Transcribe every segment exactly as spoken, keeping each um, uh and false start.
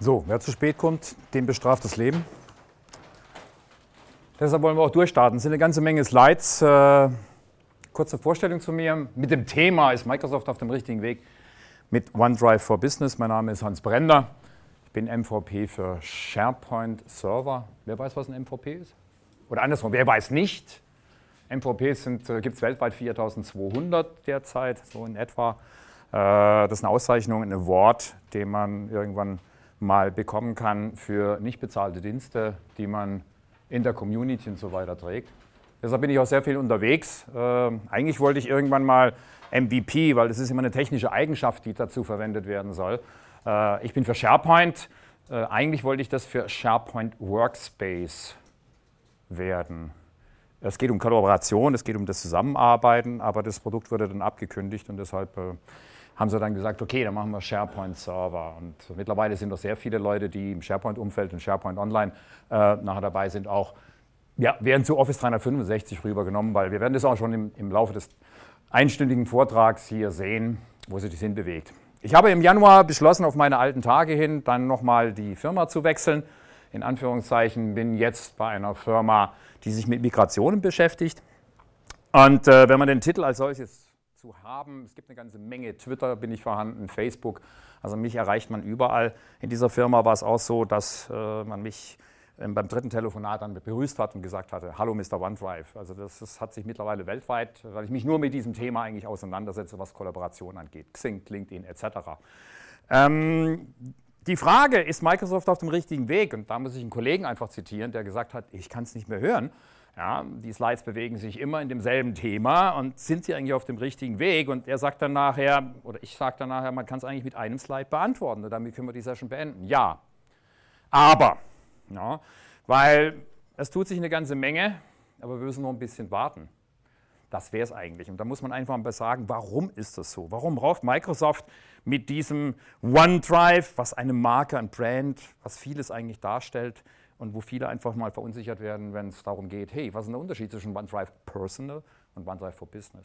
So, wer zu spät kommt, den bestraft das Leben. Deshalb wollen wir auch durchstarten. Es sind eine ganze Menge Slides. Äh, kurze Vorstellung zu mir. Mit dem Thema ist Microsoft auf dem richtigen Weg mit OneDrive for Business. Mein Name ist Hans Brender. Ich bin M V P für SharePoint Server. Wer weiß, was ein M V P ist? Oder andersrum, wer weiß nicht? M V Ps äh, gibt es weltweit viertausendzweihundert derzeit, so in etwa. Äh, das ist eine Auszeichnung, ein Award, den man irgendwann mal bekommen kann für nicht bezahlte Dienste, die man in der Community und so weiter trägt. Deshalb bin ich auch sehr viel unterwegs. Äh, eigentlich wollte ich irgendwann mal M V P, weil das ist immer eine technische Eigenschaft, die dazu verwendet werden soll. Äh, ich bin für SharePoint. Äh, eigentlich wollte ich das für SharePoint Workspace werden. Es geht um Kollaboration, es geht um das Zusammenarbeiten, aber das Produkt wurde dann abgekündigt und deshalb äh, haben sie dann gesagt, okay, dann machen wir SharePoint Server. Und mittlerweile sind doch sehr viele Leute, die im SharePoint-Umfeld und SharePoint Online äh, nachher dabei sind, auch ja, werden zu Office dreihundertfünfundsechzig rübergenommen, weil wir werden das auch schon im, im Laufe des einstündigen Vortrags hier sehen, wo sich das hinbewegt. Ich habe im Januar beschlossen, auf meine alten Tage hin dann nochmal die Firma zu wechseln. In Anführungszeichen bin jetzt bei einer Firma, die sich mit Migrationen beschäftigt. Und äh, wenn man den Titel als solches zu haben, es gibt eine ganze Menge, Twitter bin ich vorhanden, Facebook, also mich erreicht man überall. In dieser Firma war es auch so, dass äh, man mich äh, beim dritten Telefonat dann begrüßt hat und gesagt hatte, hallo Mister OneDrive. Also das, das hat sich mittlerweile weltweit, weil ich mich nur mit diesem Thema eigentlich auseinandersetze, was Kollaboration angeht, Xing, LinkedIn et cetera. Ähm, Die Frage, ist Microsoft auf dem richtigen Weg? Und da muss ich einen Kollegen einfach zitieren, der gesagt hat, ich kann es nicht mehr hören. Ja, die Slides bewegen sich immer in demselben Thema und sind sie eigentlich auf dem richtigen Weg? Und er sagt dann nachher, oder ich sage dann nachher, man kann es eigentlich mit einem Slide beantworten. Und damit können wir die Session beenden. Ja, aber, ja, weil es tut sich eine ganze Menge, aber wir müssen noch ein bisschen warten. Das wäre es eigentlich. Und da muss man einfach mal sagen, warum ist das so? Warum braucht Microsoft mit diesem OneDrive, was eine Marke, ein Brand, was vieles eigentlich darstellt und wo viele einfach mal verunsichert werden, wenn es darum geht, hey, was ist der Unterschied zwischen OneDrive Personal und OneDrive for Business?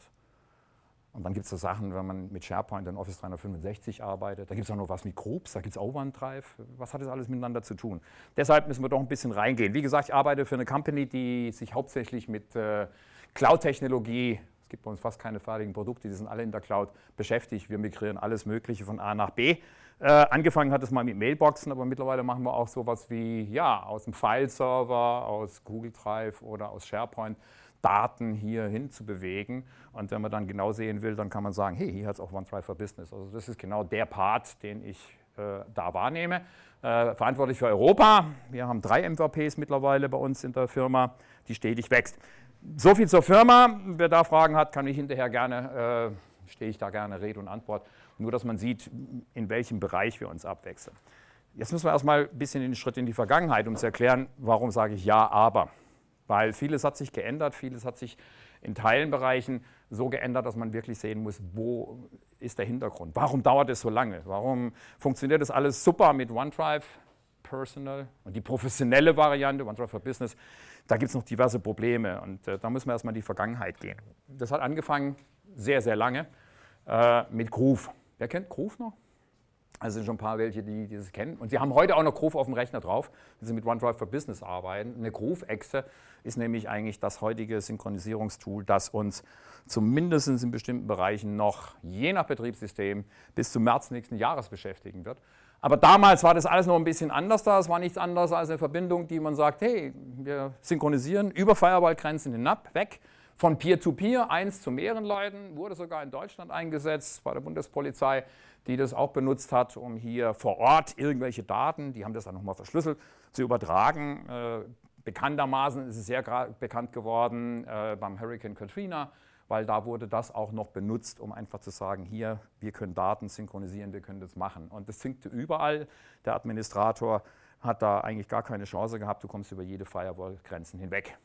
Und dann gibt es so Sachen, wenn man mit SharePoint und Office dreihundertfünfundsechzig arbeitet, da gibt es auch noch was mit Groups, da gibt es auch OneDrive. Was hat das alles miteinander zu tun? Deshalb müssen wir doch ein bisschen reingehen. Wie gesagt, ich arbeite für eine Company, die sich hauptsächlich mit äh, Cloud-Technologie, es gibt bei uns fast keine fertigen Produkte, die sind alle in der Cloud beschäftigt. Wir migrieren alles Mögliche von A nach B. Äh, angefangen hat es mal mit Mailboxen, aber mittlerweile machen wir auch sowas wie, ja, aus dem File-Server, aus Google Drive oder aus SharePoint Daten hier hin zu bewegen. Und wenn man dann genau sehen will, dann kann man sagen, hey, hier hat es auch OneDrive for Business. Also das ist genau der Part, den ich äh, da wahrnehme. Äh, verantwortlich für Europa. Wir haben drei M V Ps mittlerweile bei uns in der Firma, die stetig wächst. So viel zur Firma. Wer da Fragen hat, kann ich hinterher gerne, äh, stehe ich da gerne Rede und Antwort. Nur, dass man sieht, in welchem Bereich wir uns abwechseln. Jetzt müssen wir erstmal ein bisschen den Schritt in die Vergangenheit, um zu erklären, warum sage ich ja, aber. Weil vieles hat sich geändert, vieles hat sich in Teilbereichen so geändert, dass man wirklich sehen muss, wo ist der Hintergrund? Warum dauert es so lange? Warum funktioniert das alles super mit OneDrive Personal und die professionelle Variante, OneDrive for Business, da gibt es noch diverse Probleme und äh, da müssen wir erstmal in die Vergangenheit gehen. Das hat angefangen sehr, sehr lange äh, mit Groove. Wer kennt Groove noch? Also sind schon ein paar welche, die, die das kennen. Und sie haben heute auch noch Groove auf dem Rechner drauf, wenn sie mit OneDrive for Business arbeiten. Eine Groove-Exe ist nämlich eigentlich das heutige Synchronisierungstool, das uns zumindest in bestimmten Bereichen noch, je nach Betriebssystem, bis zum März nächsten Jahres beschäftigen wird. Aber damals war das alles noch ein bisschen anders da. Es war nichts anderes als eine Verbindung, die man sagt, hey, wir synchronisieren über Firewall-Grenzen hinab, weg. Von Peer-to-Peer, eins zu mehreren Leuten, wurde sogar in Deutschland eingesetzt, bei der Bundespolizei, die das auch benutzt hat, um hier vor Ort irgendwelche Daten, die haben das dann nochmal verschlüsselt, zu übertragen. Äh, bekanntermaßen ist es sehr bekannt geworden äh, beim Hurricane Katrina, weil da wurde das auch noch benutzt, um einfach zu sagen, hier, wir können Daten synchronisieren, wir können das machen. Und das zinkte überall. Der Administrator hat da eigentlich gar keine Chance gehabt, du kommst über jede Firewall-Grenzen hinweg.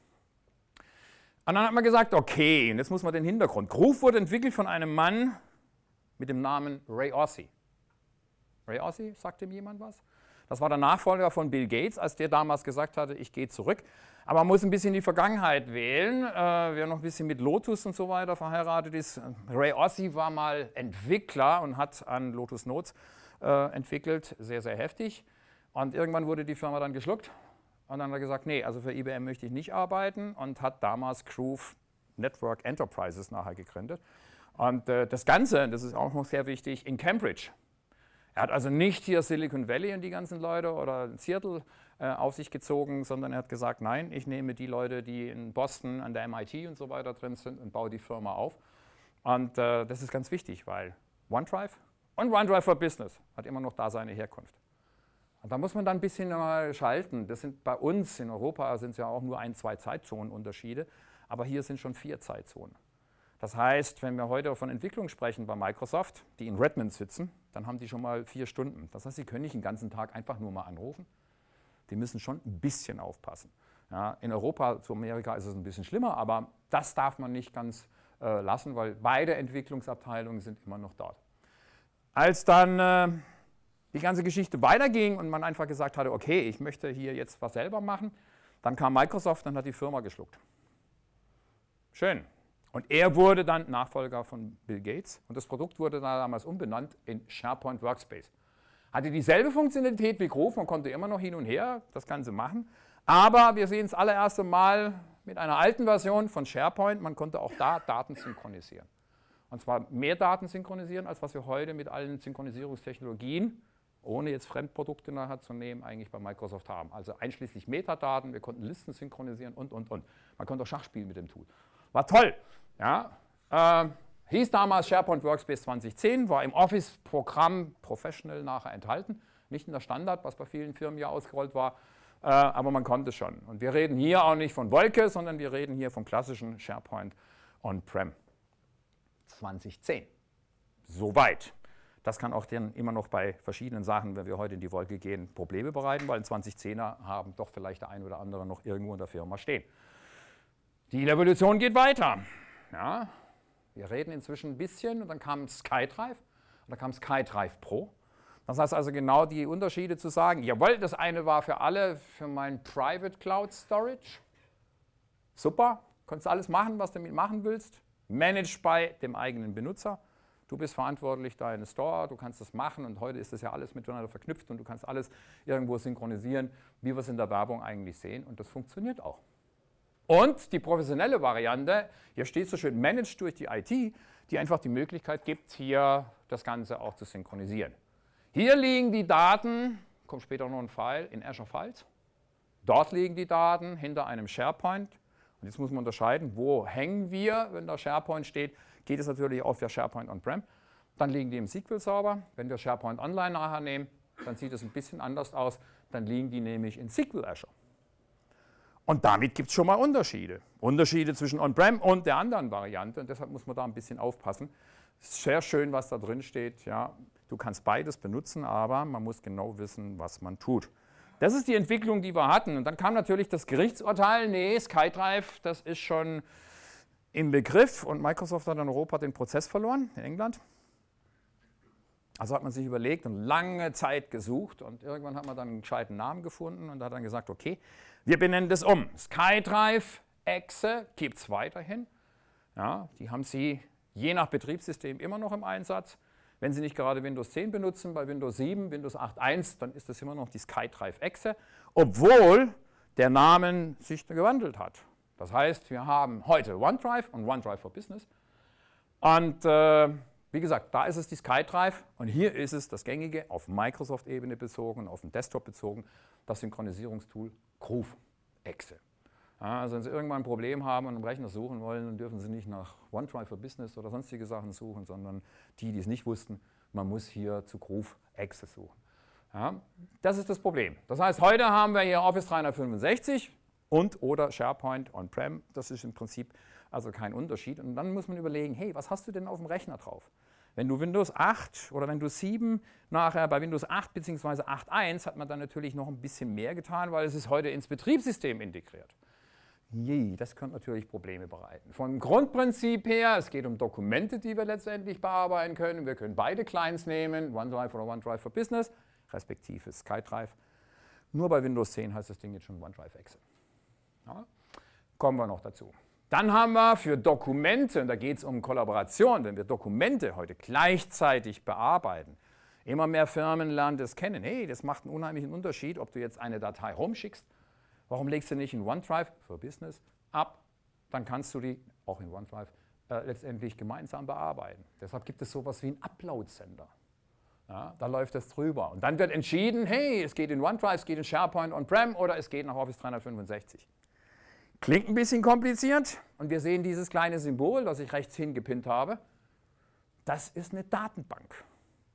Und dann hat man gesagt, okay, und jetzt muss man den Hintergrund. Groove wurde entwickelt von einem Mann mit dem Namen Ray Orsi. Ray Orsi, sagt ihm jemand was? Das war der Nachfolger von Bill Gates, als der damals gesagt hatte, ich gehe zurück. Aber man muss ein bisschen die Vergangenheit wählen. Äh, wer noch ein bisschen mit Lotus und so weiter verheiratet ist. Ray Orsi war mal Entwickler und hat an Lotus Notes äh, entwickelt, sehr, sehr heftig. Und irgendwann wurde die Firma dann geschluckt. Und dann hat er gesagt, nee, also für I B M möchte ich nicht arbeiten und hat damals Groove Network Enterprises nachher gegründet. Und äh, das Ganze, das ist auch noch sehr wichtig, in Cambridge. Er hat also nicht hier Silicon Valley und die ganzen Leute oder Seattle äh, auf sich gezogen, sondern er hat gesagt, nein, ich nehme die Leute, die in Boston an der M I T und so weiter drin sind und baue die Firma auf. Und äh, das ist ganz wichtig, weil OneDrive und OneDrive for Business hat immer noch da seine Herkunft. Und da muss man dann ein bisschen mal schalten. Das sind bei uns in Europa sind es ja auch nur ein, zwei Zeitzonenunterschiede, aber hier sind schon vier Zeitzonen. Das heißt, wenn wir heute von Entwicklung sprechen bei Microsoft, die in Redmond sitzen, dann haben die schon mal vier Stunden. Das heißt, sie können nicht den ganzen Tag einfach nur mal anrufen. Die müssen schon ein bisschen aufpassen. Ja, in Europa, zu Amerika ist es ein bisschen schlimmer, aber das darf man nicht ganz äh, lassen, weil beide Entwicklungsabteilungen sind immer noch dort. Als dann äh, die ganze Geschichte weiterging und man einfach gesagt hatte, okay, ich möchte hier jetzt was selber machen, dann kam Microsoft und hat die Firma geschluckt. Schön. Und er wurde dann Nachfolger von Bill Gates und das Produkt wurde damals umbenannt in SharePoint Workspace. Hatte dieselbe Funktionalität wie Groove, man konnte immer noch hin und her das Ganze machen, aber wir sehen das allererste Mal mit einer alten Version von SharePoint, man konnte auch da Daten synchronisieren. Und zwar mehr Daten synchronisieren, als was wir heute mit allen Synchronisierungstechnologien, ohne jetzt Fremdprodukte nachher zu nehmen, eigentlich bei Microsoft haben. Also einschließlich Metadaten, wir konnten Listen synchronisieren und, und, und. Man konnte auch Schach spielen mit dem Tool. War toll. Ja, äh, hieß damals SharePoint Workspace zwanzig zehn, war im Office-Programm Professional nachher enthalten, nicht in der Standard, was bei vielen Firmen ja ausgerollt war, äh, aber man konnte es schon. Und wir reden hier auch nicht von Wolke, sondern wir reden hier vom klassischen SharePoint On-Prem zwanzig zehn. Soweit. Das kann auch dann immer noch bei verschiedenen Sachen, wenn wir heute in die Wolke gehen, Probleme bereiten, weil in zwanzig zehner haben doch vielleicht der ein oder andere noch irgendwo in der Firma stehen. Die Evolution geht weiter. Ja, wir reden inzwischen ein bisschen und dann kam SkyDrive und dann kam SkyDrive Pro. Das heißt also genau die Unterschiede zu sagen, jawohl, das eine war für alle, für mein Private Cloud Storage. Super, kannst alles machen, was du damit machen willst. Managed bei dem eigenen Benutzer. Du bist verantwortlich, deinen Store, du kannst das machen und heute ist das ja alles miteinander verknüpft und du kannst alles irgendwo synchronisieren, wie wir es in der Werbung eigentlich sehen und das funktioniert auch. Und die professionelle Variante, hier steht so schön managed durch die I T, die einfach die Möglichkeit gibt, hier das Ganze auch zu synchronisieren. Hier liegen die Daten, kommt später noch ein File, in Azure Files. Dort liegen die Daten hinter einem SharePoint. Und jetzt muss man unterscheiden, wo hängen wir, wenn da SharePoint steht, geht es natürlich auf der SharePoint On-Prem. Dann liegen die im S Q L-Server. Wenn wir SharePoint Online nachher nehmen, dann sieht es ein bisschen anders aus. Dann liegen die nämlich in S Q L Azure. Und damit gibt es schon mal Unterschiede. Unterschiede zwischen On-Prem und der anderen Variante. Und deshalb muss man da ein bisschen aufpassen. Es ist sehr schön, was da drin steht. Ja, du kannst beides benutzen, aber man muss genau wissen, was man tut. Das ist die Entwicklung, die wir hatten. Und dann kam natürlich das Gerichtsurteil. Nee, SkyDrive, das ist schon im Begriff. Und Microsoft hat in Europa den Prozess verloren, in England. Also hat man sich überlegt und lange Zeit gesucht und irgendwann hat man dann einen gescheiten Namen gefunden und hat dann gesagt, okay, wir benennen das um. SkyDrive Exe gibt es weiterhin. Ja, die haben Sie je nach Betriebssystem immer noch im Einsatz. Wenn Sie nicht gerade Windows zehn benutzen, bei Windows sieben, Windows acht Punkt eins, dann ist das immer noch die SkyDrive Exe, obwohl der Name sich gewandelt hat. Das heißt, wir haben heute OneDrive und OneDrive for Business und äh, wie gesagt, da ist es die SkyDrive und hier ist es das gängige, auf Microsoft-Ebene bezogen, auf den Desktop bezogen, das Synchronisierungstool Groove Exe. Ja, also wenn Sie irgendwann ein Problem haben und einen Rechner suchen wollen, dann dürfen Sie nicht nach OneDrive for Business oder sonstige Sachen suchen, sondern die, die es nicht wussten, man muss hier zu Groove Exe suchen. Ja, das ist das Problem. Das heißt, heute haben wir hier Office dreihundertfünfundsechzig und oder SharePoint On-Prem. Das ist im Prinzip also kein Unterschied. Und dann muss man überlegen, hey, was hast du denn auf dem Rechner drauf? Wenn du Windows acht oder Windows sieben nachher bei Windows acht bzw. acht Punkt eins hat man dann natürlich noch ein bisschen mehr getan, weil es ist heute ins Betriebssystem integriert. Je, das könnte natürlich Probleme bereiten. Vom Grundprinzip her, es geht um Dokumente, die wir letztendlich bearbeiten können. Wir können beide Clients nehmen, OneDrive oder OneDrive for Business, respektive SkyDrive. Nur bei Windows zehn heißt das Ding jetzt schon OneDrive Exe. Ja, kommen wir noch dazu. Dann haben wir für Dokumente, und da geht es um Kollaboration, wenn wir Dokumente heute gleichzeitig bearbeiten, Immer mehr Firmen lernen das kennen. Hey, das macht einen unheimlichen Unterschied, ob du jetzt eine Datei rumschickst. Warum legst du nicht in OneDrive für Business ab? Dann kannst du die, auch in OneDrive, äh, letztendlich gemeinsam bearbeiten. Deshalb gibt es sowas wie einen Upload-Sender. Ja, da läuft das drüber. Und dann wird entschieden, hey, es geht in OneDrive, es geht in SharePoint On-Prem oder es geht nach Office dreihundertfünfundsechzig. Klingt ein bisschen kompliziert und wir sehen dieses kleine Symbol, das ich rechts hingepinnt habe. Das ist eine Datenbank.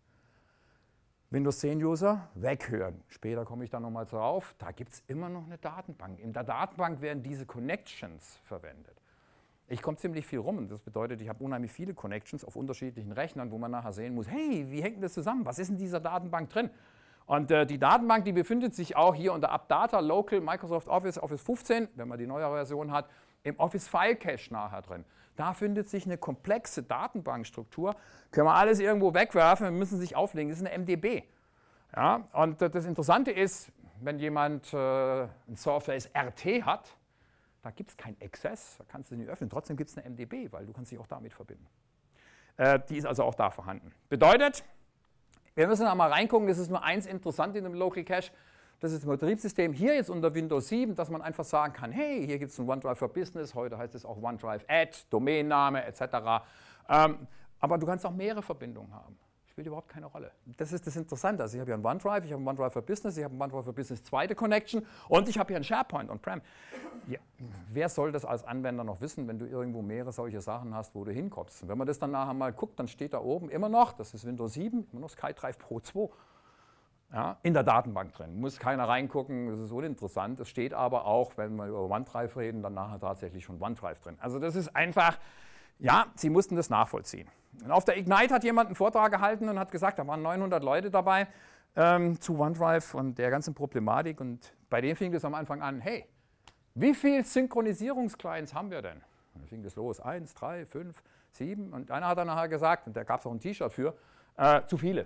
Windows zehn User, weghören. Später komme ich da nochmal drauf. Da gibt es immer noch eine Datenbank. In der Datenbank werden diese Connections verwendet. Ich komme ziemlich viel rum und das bedeutet, ich habe unheimlich viele Connections auf unterschiedlichen Rechnern, wo man nachher sehen muss, hey, wie hängt denn das zusammen? Was ist in dieser Datenbank drin? Und äh, die Datenbank, die befindet sich auch hier unter AppData, Local, Microsoft Office, Office fünfzehn, wenn man die neuere Version hat, im Office File Cache nachher drin. Da findet sich eine komplexe Datenbankstruktur. Können wir alles irgendwo wegwerfen, wir müssen sich auflegen. Das ist eine M D B. Ja, und äh, das Interessante ist, wenn jemand äh, ein Surface R T hat, da gibt es kein Access, da kannst du es nicht öffnen. Trotzdem gibt es eine M D B, weil du kannst dich auch damit verbinden. Äh, die ist also auch da vorhanden. Bedeutet, wir müssen da mal reingucken, das ist nur eins interessant in dem Local Cache. Das ist das Betriebssystem hier jetzt unter Windows sieben, dass man einfach sagen kann, hey, hier gibt es ein OneDrive for Business, heute heißt es auch OneDrive Add, Domainname et cetera. Ähm, aber du kannst auch mehrere Verbindungen haben. Spielt überhaupt keine Rolle. Das ist das Interessante. Also ich habe hier einen OneDrive, ich habe einen OneDrive for Business, ich habe einen OneDrive for Business zweite Connection und ich habe hier einen SharePoint On-Prem. Ja, wer soll das als Anwender noch wissen, wenn du irgendwo mehrere solche Sachen hast, wo du hinkommst? Und wenn man das dann nachher mal guckt, dann steht da oben immer noch, das ist Windows sieben, immer noch SkyDrive Pro zwei. Ja, in der Datenbank drin. Muss keiner reingucken, das ist uninteressant. Es steht aber auch, wenn wir über OneDrive reden, dann nachher tatsächlich schon OneDrive drin. Also das ist einfach, ja, Sie mussten das nachvollziehen. Und auf der Ignite hat jemand einen Vortrag gehalten und hat gesagt, da waren neunhundert Leute dabei ähm, zu OneDrive und der ganzen Problematik. Und bei dem fing es am Anfang an, hey, wie viele Synchronisierungsclients haben wir denn? Und dann fing das los, eins, drei, fünf, sieben. Und einer hat dann nachher gesagt, und da gab es auch ein T-Shirt für, äh, zu viele.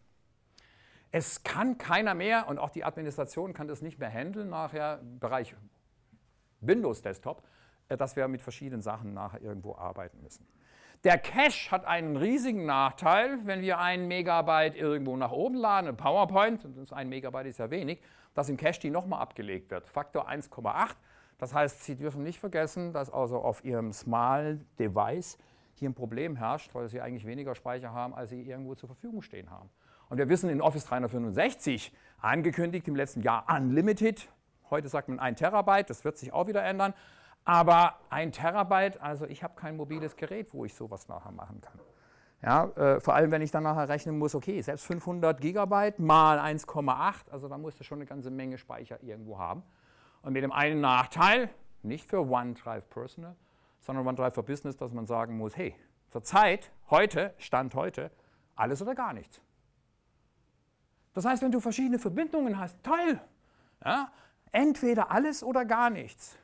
Es kann keiner mehr, und auch die Administration kann das nicht mehr handeln, nachher im Bereich Windows Desktop, dass wir mit verschiedenen Sachen nachher irgendwo arbeiten müssen. Der Cache hat einen riesigen Nachteil, wenn wir einen Megabyte irgendwo nach oben laden, ein PowerPoint, und das ein Megabyte ist ja wenig, dass im Cache die nochmal abgelegt wird, Faktor eins Komma acht. Das heißt, Sie dürfen nicht vergessen, dass also auf Ihrem Small Device hier ein Problem herrscht, weil Sie eigentlich weniger Speicher haben, als Sie irgendwo zur Verfügung stehen haben. Und wir wissen, in Office dreihundertfünfundsechzig, angekündigt im letzten Jahr Unlimited, heute sagt man ein Terabyte, das wird sich auch wieder ändern, aber ein Terabyte, also ich habe kein mobiles Gerät, wo ich sowas nachher machen kann. Ja, äh, vor allem, wenn ich dann nachher rechnen muss, okay, selbst fünfhundert Gigabyte mal eins Komma acht, also da musst du schon eine ganze Menge Speicher irgendwo haben. Und mit dem einen Nachteil, nicht für OneDrive Personal, sondern OneDrive for Business, dass man sagen muss, hey, zur Zeit, heute, Stand heute, alles oder gar nichts. Das heißt, wenn du verschiedene Verbindungen hast, toll, ja, entweder alles oder gar nichts,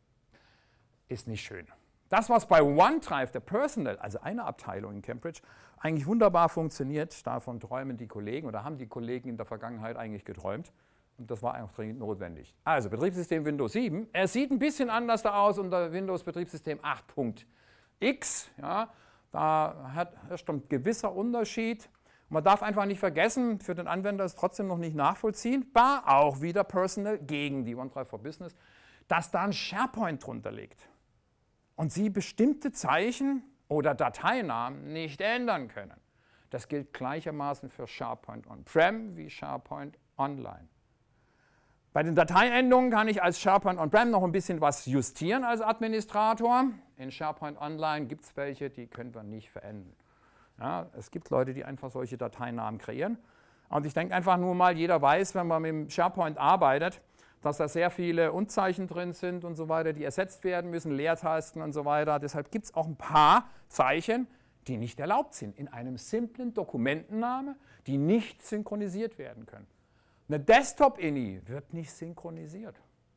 ist nicht schön. Das, was bei OneDrive, der Personal, also eine Abteilung in Cambridge, eigentlich wunderbar funktioniert, davon träumen die Kollegen oder haben die Kollegen in der Vergangenheit eigentlich geträumt und das war einfach dringend notwendig. Also Betriebssystem Windows sieben, es sieht ein bisschen anders da aus unter Windows Betriebssystem acht Punkt x, ja, da hat herrscht ein gewisser Unterschied. Man darf einfach nicht vergessen, für den Anwender ist trotzdem noch nicht nachvollziehbar, auch wieder Personal gegen die OneDrive for Business, dass da ein SharePoint drunter liegt und Sie bestimmte Zeichen oder Dateinamen nicht ändern können. Das gilt gleichermaßen für SharePoint On-Prem wie SharePoint Online. Bei den Dateiendungen kann ich als SharePoint On-Prem noch ein bisschen was justieren als Administrator. In SharePoint Online gibt es welche, die können wir nicht verändern. Ja, es gibt Leute, die einfach solche Dateinamen kreieren. Und ich denke einfach nur mal, jeder weiß, wenn man mit dem SharePoint arbeitet, dass da sehr viele Unzeichen drin sind und so weiter, die ersetzt werden müssen, Leertasten und so weiter. Deshalb gibt es auch ein paar Zeichen, die nicht erlaubt sind in einem simplen Dokumentenname, die nicht synchronisiert werden können. Eine Desktop-I N I wird nicht synchronisiert.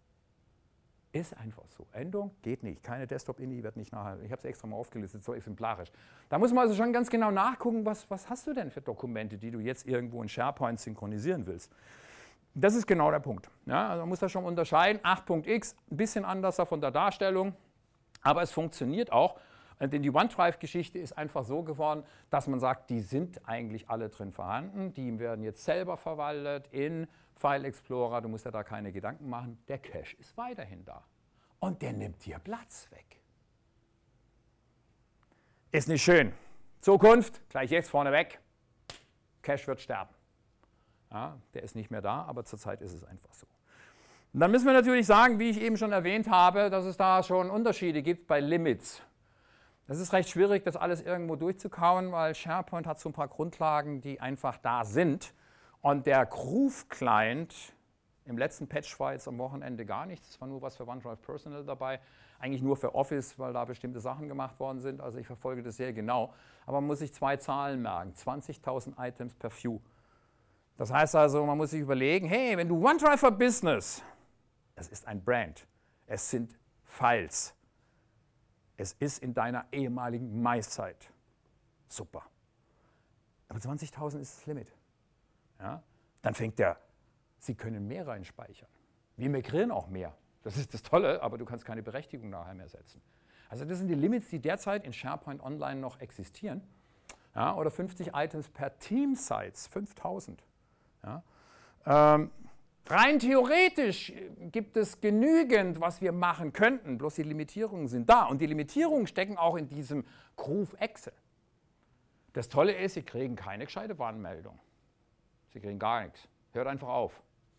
Ist einfach so. Endung geht nicht. Keine Desktop-I N I wird nicht nachher. Ich habe es extra mal aufgelistet, so exemplarisch. Da muss man also schon ganz genau nachgucken, was, was hast du denn für Dokumente, die du jetzt irgendwo in SharePoint synchronisieren willst. Das ist genau der Punkt. Ja, also man muss das schon unterscheiden. acht Punkt x, ein bisschen anders von der Darstellung, aber es funktioniert auch. Denn die OneDrive-Geschichte ist einfach so geworden, dass man sagt, die sind eigentlich alle drin vorhanden, die werden jetzt selber verwaltet in File Explorer, du musst ja da keine Gedanken machen, der Cache ist weiterhin da und der nimmt dir Platz weg. Ist nicht schön. Zukunft, gleich jetzt vorneweg, Cache wird sterben. Ja, der ist nicht mehr da, aber zurzeit ist es einfach so. Und dann müssen wir natürlich sagen, wie ich eben schon erwähnt habe, dass es da schon Unterschiede gibt bei Limits. Das ist recht schwierig, das alles irgendwo durchzukauen, weil SharePoint hat so ein paar Grundlagen, die einfach da sind. Und der Groove-Client, im letzten Patch war jetzt am Wochenende gar nichts, es war nur was für OneDrive Personal dabei, eigentlich nur für Office, weil da bestimmte Sachen gemacht worden sind, also ich verfolge das sehr genau. Aber man muss sich zwei Zahlen merken, zwanzigtausend Items per View. Das heißt also, man muss sich überlegen, hey, wenn du OneDrive for Business, es ist ein Brand, es sind Files, es ist in deiner ehemaligen MySite. Super. Aber zwanzigtausend ist das Limit. Ja? Dann fängt der, Sie können mehr reinspeichern. Wir migrieren auch mehr. Das ist das Tolle, aber du kannst keine Berechtigung nachher mehr setzen. Also das sind die Limits, die derzeit in SharePoint Online noch existieren. Ja? Oder fünfzig Items per Team-Sites, fünftausend. Ja? Ähm, Rein theoretisch gibt es genügend, was wir machen könnten, bloß die Limitierungen sind da. Und die Limitierungen stecken auch in diesem Groove Excel. Das Tolle ist, Sie kriegen keine gescheite Warnmeldung. Sie kriegen gar nichts. Hört einfach auf.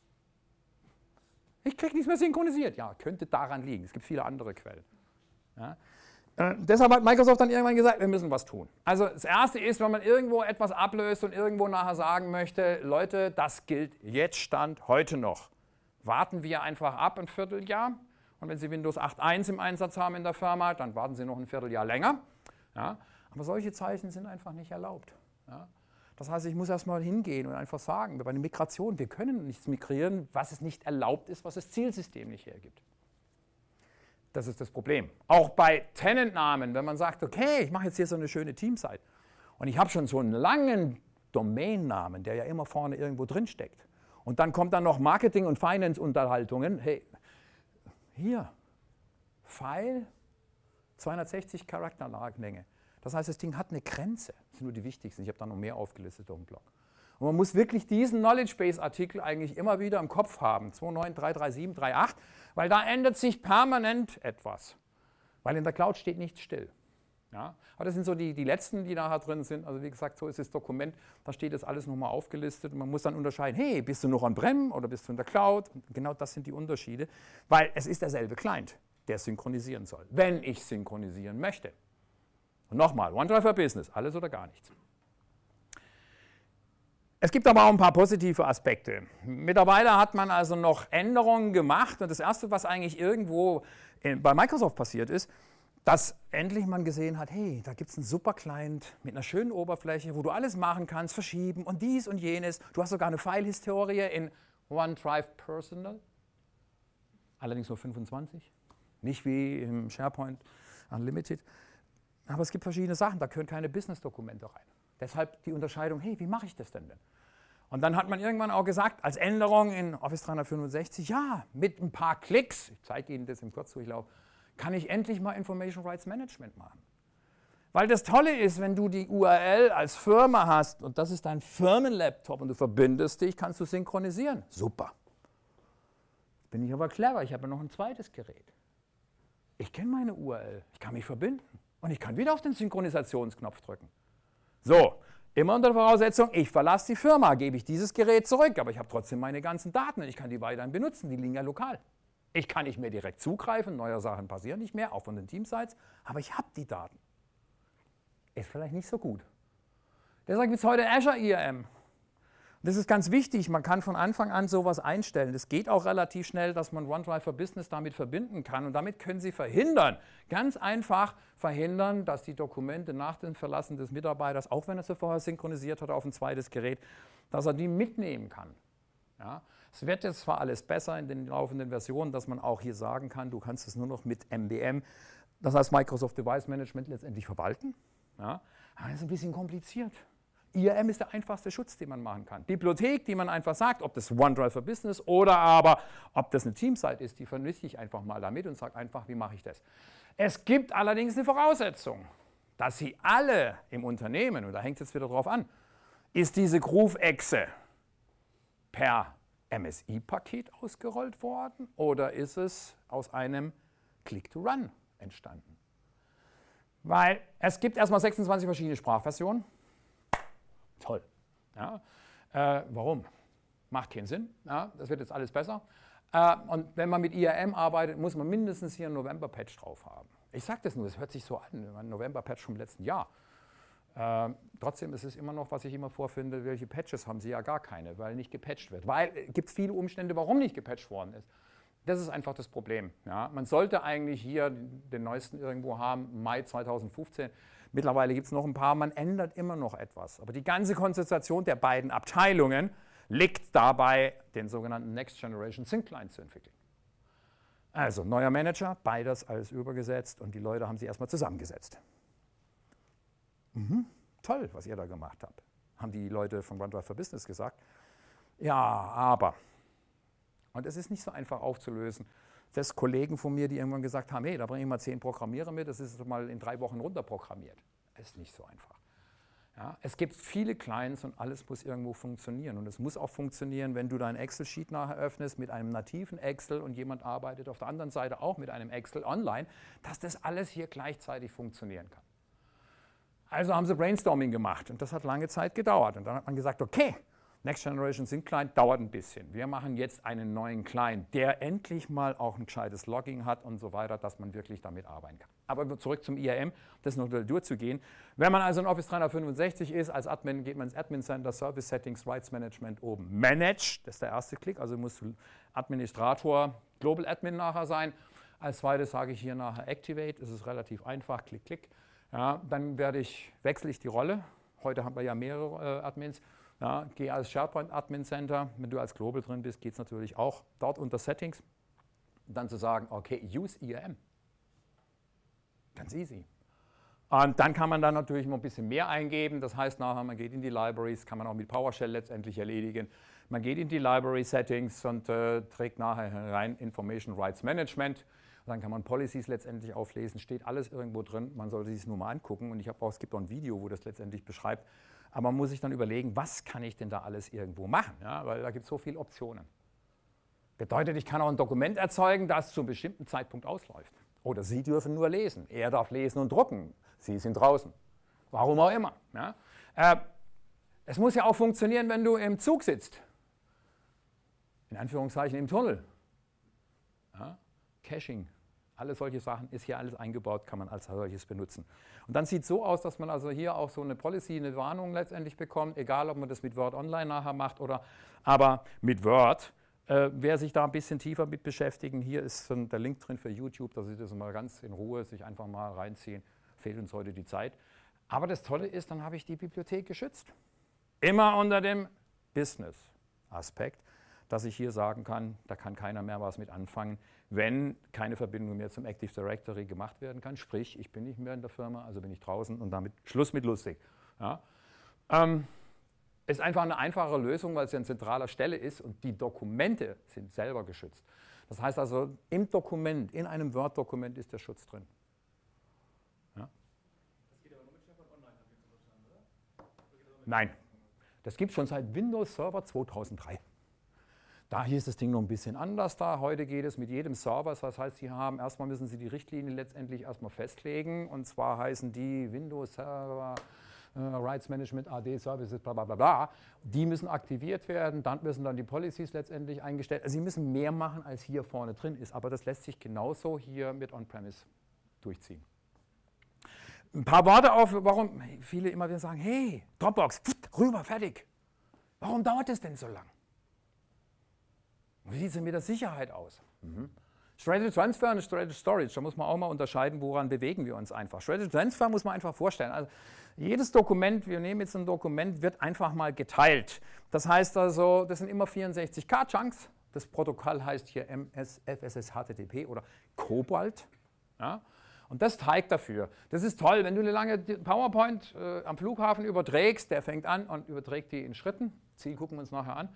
Ich kriege nichts mehr synchronisiert. Ja, könnte daran liegen. Es gibt viele andere Quellen. Ja. Äh, deshalb hat Microsoft dann irgendwann gesagt, wir müssen was tun. Also das Erste ist, wenn man irgendwo etwas ablöst und irgendwo nachher sagen möchte, Leute, das gilt jetzt Stand heute noch. Warten wir einfach ab ein Vierteljahr. Und wenn Sie Windows acht Punkt eins im Einsatz haben in der Firma, dann warten Sie noch ein Vierteljahr länger. Ja. Aber solche Zeichen sind einfach nicht erlaubt. Ja. Das heißt, ich muss erstmal hingehen und einfach sagen, bei einer Migration, wir können nichts migrieren, was es nicht erlaubt ist, was das Zielsystem nicht hergibt. Das ist das Problem. Auch bei Tenantnamen, wenn man sagt, okay, ich mache jetzt hier so eine schöne Teamsite und ich habe schon so einen langen Domainnamen, der ja immer vorne irgendwo drin steckt. Und dann kommt dann noch Marketing- und Finance-Unterhaltungen. Hey, hier, File, zweihundertsechzig Charakterlänge. Das heißt, das Ding hat eine Grenze. Das sind nur die wichtigsten. Ich habe da noch mehr aufgelistet auf dem Blog. Und man muss wirklich diesen Knowledge Base Artikel eigentlich immer wieder im Kopf haben, zwei Punkt neun, drei Punkt drei sieben, drei Punkt acht, weil da ändert sich permanent etwas. Weil in der Cloud steht nichts still. Ja? Aber das sind so die, die letzten, die nachher drin sind. Also wie gesagt, so ist das Dokument, da steht das alles nochmal aufgelistet und man muss dann unterscheiden, hey, bist du noch on-prem oder bist du in der Cloud? Und genau das sind die Unterschiede, weil es ist derselbe Client, der synchronisieren soll, wenn ich synchronisieren möchte. Und nochmal, OneDrive for Business, alles oder gar nichts. Es gibt aber auch ein paar positive Aspekte. Mittlerweile hat man also noch Änderungen gemacht und das Erste, was eigentlich irgendwo bei Microsoft passiert ist, dass endlich man gesehen hat, hey, da gibt es einen super Client mit einer schönen Oberfläche, wo du alles machen kannst, verschieben und dies und jenes. Du hast sogar eine File-Historie in OneDrive Personal, allerdings nur fünfundzwanzig, nicht wie im SharePoint Unlimited. Aber es gibt verschiedene Sachen, da können keine Business-Dokumente rein. Deshalb die Unterscheidung, hey, wie mache ich das denn denn? Und dann hat man irgendwann auch gesagt, als Änderung in Office dreihundertfünfundsechzig, ja, mit ein paar Klicks, ich zeige Ihnen das im Kurzdurchlauf, kann ich endlich mal Information Rights Management machen. Weil das Tolle ist, wenn du die U R L als Firma hast und das ist dein Firmenlaptop und du verbindest dich, kannst du synchronisieren. Super. Jetzt bin ich aber clever, ich habe noch ein zweites Gerät. Ich kenne meine U R L, ich kann mich verbinden und ich kann wieder auf den Synchronisationsknopf drücken. So, immer unter der Voraussetzung, ich verlasse die Firma, gebe ich dieses Gerät zurück, aber ich habe trotzdem meine ganzen Daten und ich kann die weiterhin benutzen, die liegen ja lokal. Ich kann nicht mehr direkt zugreifen, neue Sachen passieren nicht mehr, auch von den Teamsites, aber ich habe die Daten. Ist vielleicht nicht so gut. Deshalb gibt es heute Azure I A M. Das ist ganz wichtig, man kann von Anfang an sowas einstellen. Das geht auch relativ schnell, dass man OneDrive for Business damit verbinden kann. Und damit können Sie verhindern, ganz einfach verhindern, dass die Dokumente nach dem Verlassen des Mitarbeiters, auch wenn er sie vorher synchronisiert hat auf ein zweites Gerät, dass er die mitnehmen kann. Ja, es wird jetzt zwar alles besser in den laufenden Versionen, dass man auch hier sagen kann, du kannst es nur noch mit M D M, das heißt Microsoft Device Management, letztendlich verwalten. Ja, aber das ist ein bisschen kompliziert. I A M ist der einfachste Schutz, den man machen kann. Bibliothek, die man einfach sagt, ob das OneDrive for Business oder aber ob das eine Teamsite ist, die vermische ich einfach mal damit und sage einfach, wie mache ich das. Es gibt allerdings eine Voraussetzung, dass Sie alle im Unternehmen, und da hängt es jetzt wieder drauf an, ist diese Groove-Echse per M S I-Paket ausgerollt worden oder ist es aus einem Click-to-Run entstanden? Weil es gibt erstmal sechsundzwanzig verschiedene Sprachversionen. Toll. Ja. Äh, warum? Macht keinen Sinn. Ja, das wird jetzt alles besser. Äh, und wenn man mit I R M arbeitet, muss man mindestens hier einen November-Patch drauf haben. Ich sage das nur, es hört sich so an, ein November-Patch vom letzten Jahr. Äh, trotzdem ist es immer noch, was ich immer vorfinde, welche Patches haben sie ja gar keine, weil nicht gepatcht wird. Weil es gibt viele Umstände, warum nicht gepatcht worden ist. Das ist einfach das Problem. Ja. Man sollte eigentlich hier den neuesten irgendwo haben, Mai zweitausendfünfzehn. Mittlerweile gibt es noch ein paar, man ändert immer noch etwas. Aber die ganze Konzentration der beiden Abteilungen liegt dabei, den sogenannten Next Generation Sync Client zu entwickeln. Also neuer Manager, beides alles übergesetzt und die Leute haben sich erstmal zusammengesetzt. Mhm, toll, was ihr da gemacht habt, haben die Leute von OneDrive for Business gesagt. Ja, aber, und es ist nicht so einfach aufzulösen, das Kollegen von mir, die irgendwann gesagt haben, hey, da bringe ich mal zehn Programmierer mit, das ist mal in drei Wochen runterprogrammiert. Das ist nicht so einfach. Ja, es gibt viele Clients und alles muss irgendwo funktionieren. Und es muss auch funktionieren, wenn du dein Excel-Sheet nachher öffnest mit einem nativen Excel und jemand arbeitet auf der anderen Seite auch mit einem Excel online, dass das alles hier gleichzeitig funktionieren kann. Also haben sie Brainstorming gemacht und das hat lange Zeit gedauert. Und dann hat man gesagt, okay, Next Generation Sync Client dauert ein bisschen. Wir machen jetzt einen neuen Client, der endlich mal auch ein gescheites Logging hat und so weiter, dass man wirklich damit arbeiten kann. Aber zurück zum I R M, das noch durchzugehen. Wenn man also in Office dreihundertfünfundsechzig ist, als Admin geht man ins Admin Center, Service Settings, Rights Management oben. Manage, das ist der erste Klick, also muss Administrator, Global Admin nachher sein. Als zweites sage ich hier nachher Activate, das ist relativ einfach, Klick, Klick. Ja, dann werde ich, wechsle ich die Rolle. Heute haben wir ja mehrere äh, Admins. Ja, gehe als SharePoint Admin Center. Wenn du als Global drin bist, geht es natürlich auch dort unter Settings. Dann zu sagen, okay, use I R M. Ganz easy. Und dann kann man da natürlich noch ein bisschen mehr eingeben. Das heißt nachher, man geht in die Libraries, kann man auch mit PowerShell letztendlich erledigen. Man geht in die Library Settings und äh, trägt nachher rein Information Rights Management. Dann kann man Policies letztendlich auflesen, steht alles irgendwo drin. Man sollte sich es nur mal angucken. Und ich habe auch, es gibt auch ein Video, wo das letztendlich beschreibt. Aber man muss sich dann überlegen, was kann ich denn da alles irgendwo machen? Ja, weil da gibt es so viele Optionen. Bedeutet, ich kann auch ein Dokument erzeugen, das zu einem bestimmten Zeitpunkt ausläuft. Oder Sie dürfen nur lesen. Er darf lesen und drucken. Sie sind draußen. Warum auch immer. Ja? Äh, es muss ja auch funktionieren, wenn du im Zug sitzt. In Anführungszeichen im Tunnel. Ja? Caching. Alle solche Sachen ist hier alles eingebaut, kann man als solches benutzen. Und dann sieht es so aus, dass man also hier auch so eine Policy, eine Warnung letztendlich bekommt, egal ob man das mit Word Online nachher macht oder aber mit Word. Äh, wer sich da ein bisschen tiefer mit beschäftigen, hier ist so der Link drin für YouTube, dass Sie das mal ganz in Ruhe sich einfach mal reinziehen. Fehlt uns heute die Zeit. Aber das Tolle ist, dann habe ich die Bibliothek geschützt. Immer unter dem Business-Aspekt, dass ich hier sagen kann, da kann keiner mehr was mit anfangen, wenn keine Verbindung mehr zum Active Directory gemacht werden kann. Sprich, ich bin nicht mehr in der Firma, also bin ich draußen und damit Schluss mit lustig. Ja. Ähm, ist einfach eine einfache Lösung, weil es ja an zentraler Stelle ist und die Dokumente sind selber geschützt. Das heißt also, im Dokument, in einem Word-Dokument ist der Schutz drin. Ja. Das geht aber nur mit SharePoint Online, habe ich jetzt verstanden, oder? Nein, das gibt es schon seit Windows Server zweitausenddrei. Da hieß das Ding noch ein bisschen anders da. Heute geht es mit jedem Server. Das heißt, Sie haben erstmal müssen Sie die Richtlinie letztendlich erstmal festlegen. Und zwar heißen die Windows Server, äh, Rights Management, A D Services, bla bla bla bla. Die müssen aktiviert werden. Dann müssen dann die Policies letztendlich eingestellt. Also Sie müssen mehr machen, als hier vorne drin ist. Aber das lässt sich genauso hier mit On-Premise durchziehen. Ein paar Worte auf, warum viele immer wieder sagen, hey, Dropbox, pft, rüber, fertig. Warum dauert es denn so lang? Wie sieht es denn mit der Sicherheit aus? Mhm. Strategic Transfer und Strategic Storage, da muss man auch mal unterscheiden, woran bewegen wir uns einfach. Strategic Transfer muss man einfach vorstellen. Also jedes Dokument, wir nehmen jetzt ein Dokument, wird einfach mal geteilt. Das heißt also, das sind immer vierundsechzig K Chunks. Das Protokoll heißt hier M S F S S H T T P oder Cobalt. Ja? Und das trägt dafür. Das ist toll, wenn du eine lange PowerPoint äh, am Flughafen überträgst, der fängt an und überträgt die in Schritten. Ziel gucken wir uns nachher an.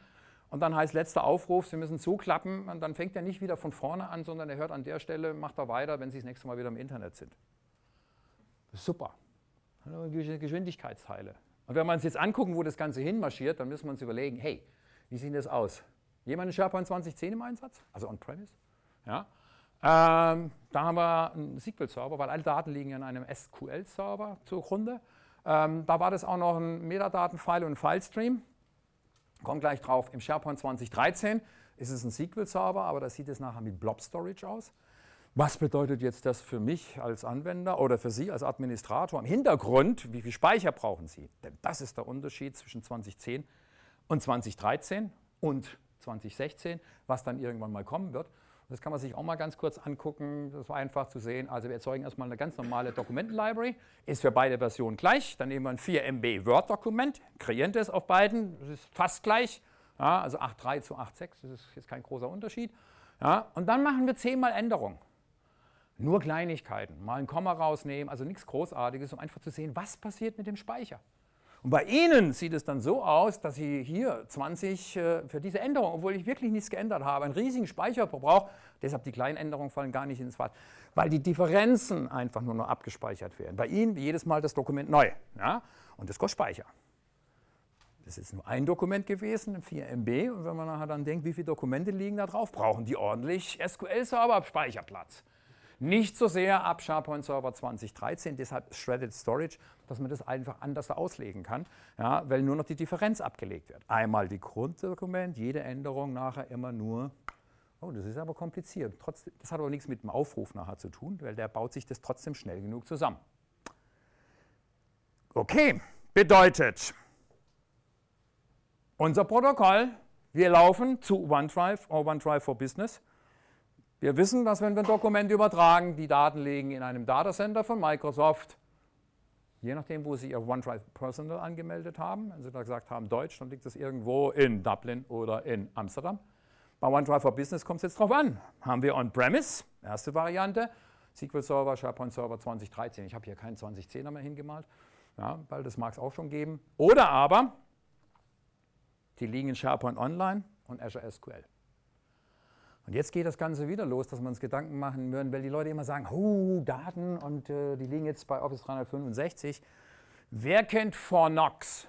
Und dann heißt letzter Aufruf, Sie müssen zuklappen. Und dann fängt er nicht wieder von vorne an, sondern er hört an der Stelle, macht er weiter, wenn Sie das nächste Mal wieder im Internet sind. Super. Geschwindigkeitsteile. Und wenn wir uns jetzt angucken, wo das Ganze hinmarschiert, dann müssen wir uns überlegen, hey, wie sieht das aus? Jemand in SharePoint zwanzig zehn im Einsatz? Also on-premise? Ja. Ähm, da haben wir einen S Q L-Server, weil alle Daten liegen in einem S Q L-Server zugrunde. Ähm, da war das auch noch ein Metadaten-File und ein Filestream. Kommt gleich drauf. Im SharePoint zwanzig dreizehn ist es ein S Q L-Server, aber da sieht es nachher mit Blob-Storage aus. Was bedeutet jetzt das für mich als Anwender oder für Sie als Administrator? Im Hintergrund, wie viel Speicher brauchen Sie? Denn das ist der Unterschied zwischen zwanzig zehn und zwanzig dreizehn und zwanzig sechzehn, was dann irgendwann mal kommen wird. Das kann man sich auch mal ganz kurz angucken, das war einfach zu sehen. Also wir erzeugen erstmal eine ganz normale Dokumenten-Library, ist für beide Versionen gleich. Dann nehmen wir ein vier Megabyte Word-Dokument, kreieren das auf beiden, das ist fast gleich. Ja, also acht Punkt drei zu acht Punkt sechs, das ist jetzt kein großer Unterschied. Ja, und dann machen wir zehnmal Änderungen. Nur Kleinigkeiten, mal ein Komma rausnehmen, also nichts Großartiges, um einfach zu sehen, was passiert mit dem Speicher. Und bei Ihnen sieht es dann so aus, dass Sie hier zwanzig äh, für diese Änderung, obwohl ich wirklich nichts geändert habe, einen riesigen Speicherverbrauch, deshalb die kleinen Änderungen fallen gar nicht ins Wort, weil die Differenzen einfach nur noch abgespeichert werden. Bei Ihnen jedes Mal das Dokument neu, ja? Und das kostet Speicher. Das ist nur ein Dokument gewesen, vier Megabyte, und wenn man nachher dann denkt, wie viele Dokumente liegen da drauf, brauchen die ordentlich S Q L-Server Speicherplatz. Nicht so sehr ab SharePoint Server zwanzig dreizehn, deshalb Shredded Storage, dass man das einfach anders auslegen kann, ja, weil nur noch die Differenz abgelegt wird. Einmal die Grunddokument, jede Änderung nachher immer nur, oh, das ist aber kompliziert. Trotzdem, das hat aber nichts mit dem Aufruf nachher zu tun, weil der baut sich das trotzdem schnell genug zusammen. Okay, bedeutet, unser Protokoll, wir laufen zu OneDrive, oder OneDrive for Business. Wir wissen, dass wenn wir ein Dokument übertragen, die Daten liegen in einem Datacenter von Microsoft. Je nachdem, wo Sie Ihr OneDrive Personal angemeldet haben. Wenn Sie da gesagt haben Deutsch, dann liegt es irgendwo in Dublin oder in Amsterdam. Bei OneDrive for Business kommt es jetzt drauf an. Haben wir On-Premise, erste Variante, S Q L Server, SharePoint Server zwanzig dreizehn. Ich habe hier keinen zwanzig zehner mehr hingemalt, ja, weil das mag es auch schon geben. Oder aber, die liegen in SharePoint Online und Azure S Q L. Und jetzt geht das Ganze wieder los, dass wir uns Gedanken machen würden, weil die Leute immer sagen, oh, Daten und äh, die liegen jetzt bei Office dreihundertfünfundsechzig. Wer kennt Fornox?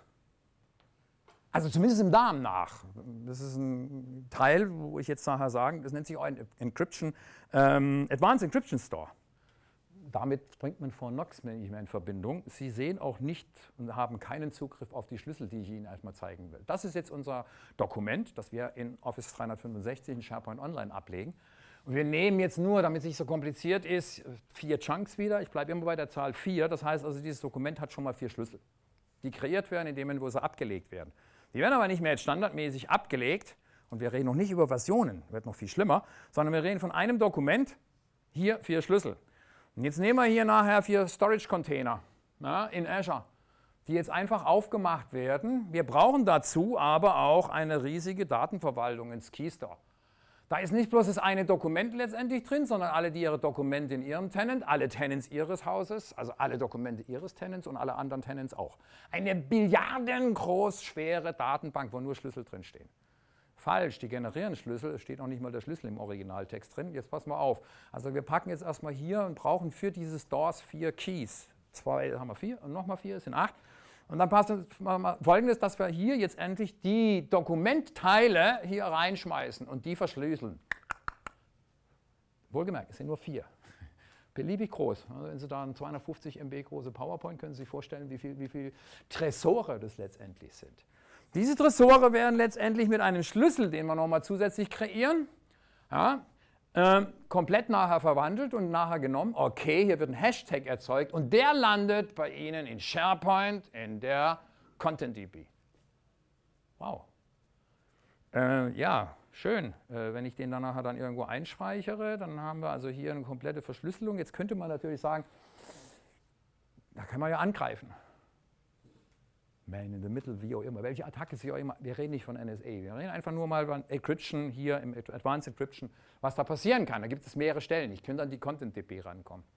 Also zumindest im Namen nach. Das ist ein Teil, wo ich jetzt nachher sagen, das nennt sich auch ein Encryption, ähm, Advanced Encryption Store. Damit bringt man Fornox nicht mehr in Verbindung. Sie sehen auch nicht und haben keinen Zugriff auf die Schlüssel, die ich Ihnen erstmal zeigen will. Das ist jetzt unser Dokument, das wir in Office dreihundertfünfundsechzig in SharePoint Online ablegen. Und wir nehmen jetzt nur, damit es nicht so kompliziert ist, vier Chunks wieder. Ich bleibe immer bei der Zahl vier. Das heißt also, dieses Dokument hat schon mal vier Schlüssel, die kreiert werden in dem Moment, wo sie abgelegt werden. Die werden aber nicht mehr jetzt standardmäßig abgelegt. Und wir reden noch nicht über Versionen, wird noch viel schlimmer, sondern wir reden von einem Dokument, hier vier Schlüssel. Und jetzt nehmen wir hier nachher vier Storage-Container, ja, in Azure, die jetzt einfach aufgemacht werden. Wir brauchen dazu aber auch eine riesige Datenverwaltung ins Keystore. Da ist nicht bloß das eine Dokument letztendlich drin, sondern alle die ihre Dokumente in ihrem Tenant, alle Tenants ihres Hauses, also alle Dokumente ihres Tenants und alle anderen Tenants auch. Eine billiardengroß schwere Datenbank, wo nur Schlüssel drinstehen. Falsch, die generieren Schlüssel, es steht auch nicht mal der Schlüssel im Originaltext drin. Jetzt passen wir auf. Also wir packen jetzt erstmal hier und brauchen für diese Stores vier Keys. Zwei haben wir vier und nochmal vier, es sind acht. Und dann passt Folgendes, dass wir hier jetzt endlich die Dokumentteile hier reinschmeißen und die verschlüsseln. Wohlgemerkt, es sind nur vier. Beliebig groß. Also wenn Sie da eine zweihundertfünfzig Megabyte große PowerPoint, können Sie sich vorstellen, wie viel, wie viel Tresore das letztendlich sind. Diese Tresore werden letztendlich mit einem Schlüssel, den wir nochmal zusätzlich kreieren, ja, äh, komplett nachher verwandelt und nachher genommen. Okay, hier wird ein Hashtag erzeugt und der landet bei Ihnen in SharePoint in der ContentDB. Wow. Äh, ja, schön. Äh, wenn ich den dann nachher dann irgendwo einspeichere, dann haben wir also hier eine komplette Verschlüsselung. Jetzt könnte man natürlich sagen, da kann man ja angreifen. Man in the middle, wie auch immer, welche Attacke Sie auch immer, wir reden nicht von N S A, wir reden einfach nur mal von Encryption hier im Advanced Encryption, was da passieren kann. Da gibt es mehrere Stellen, ich könnte an die ContentDB rankommen.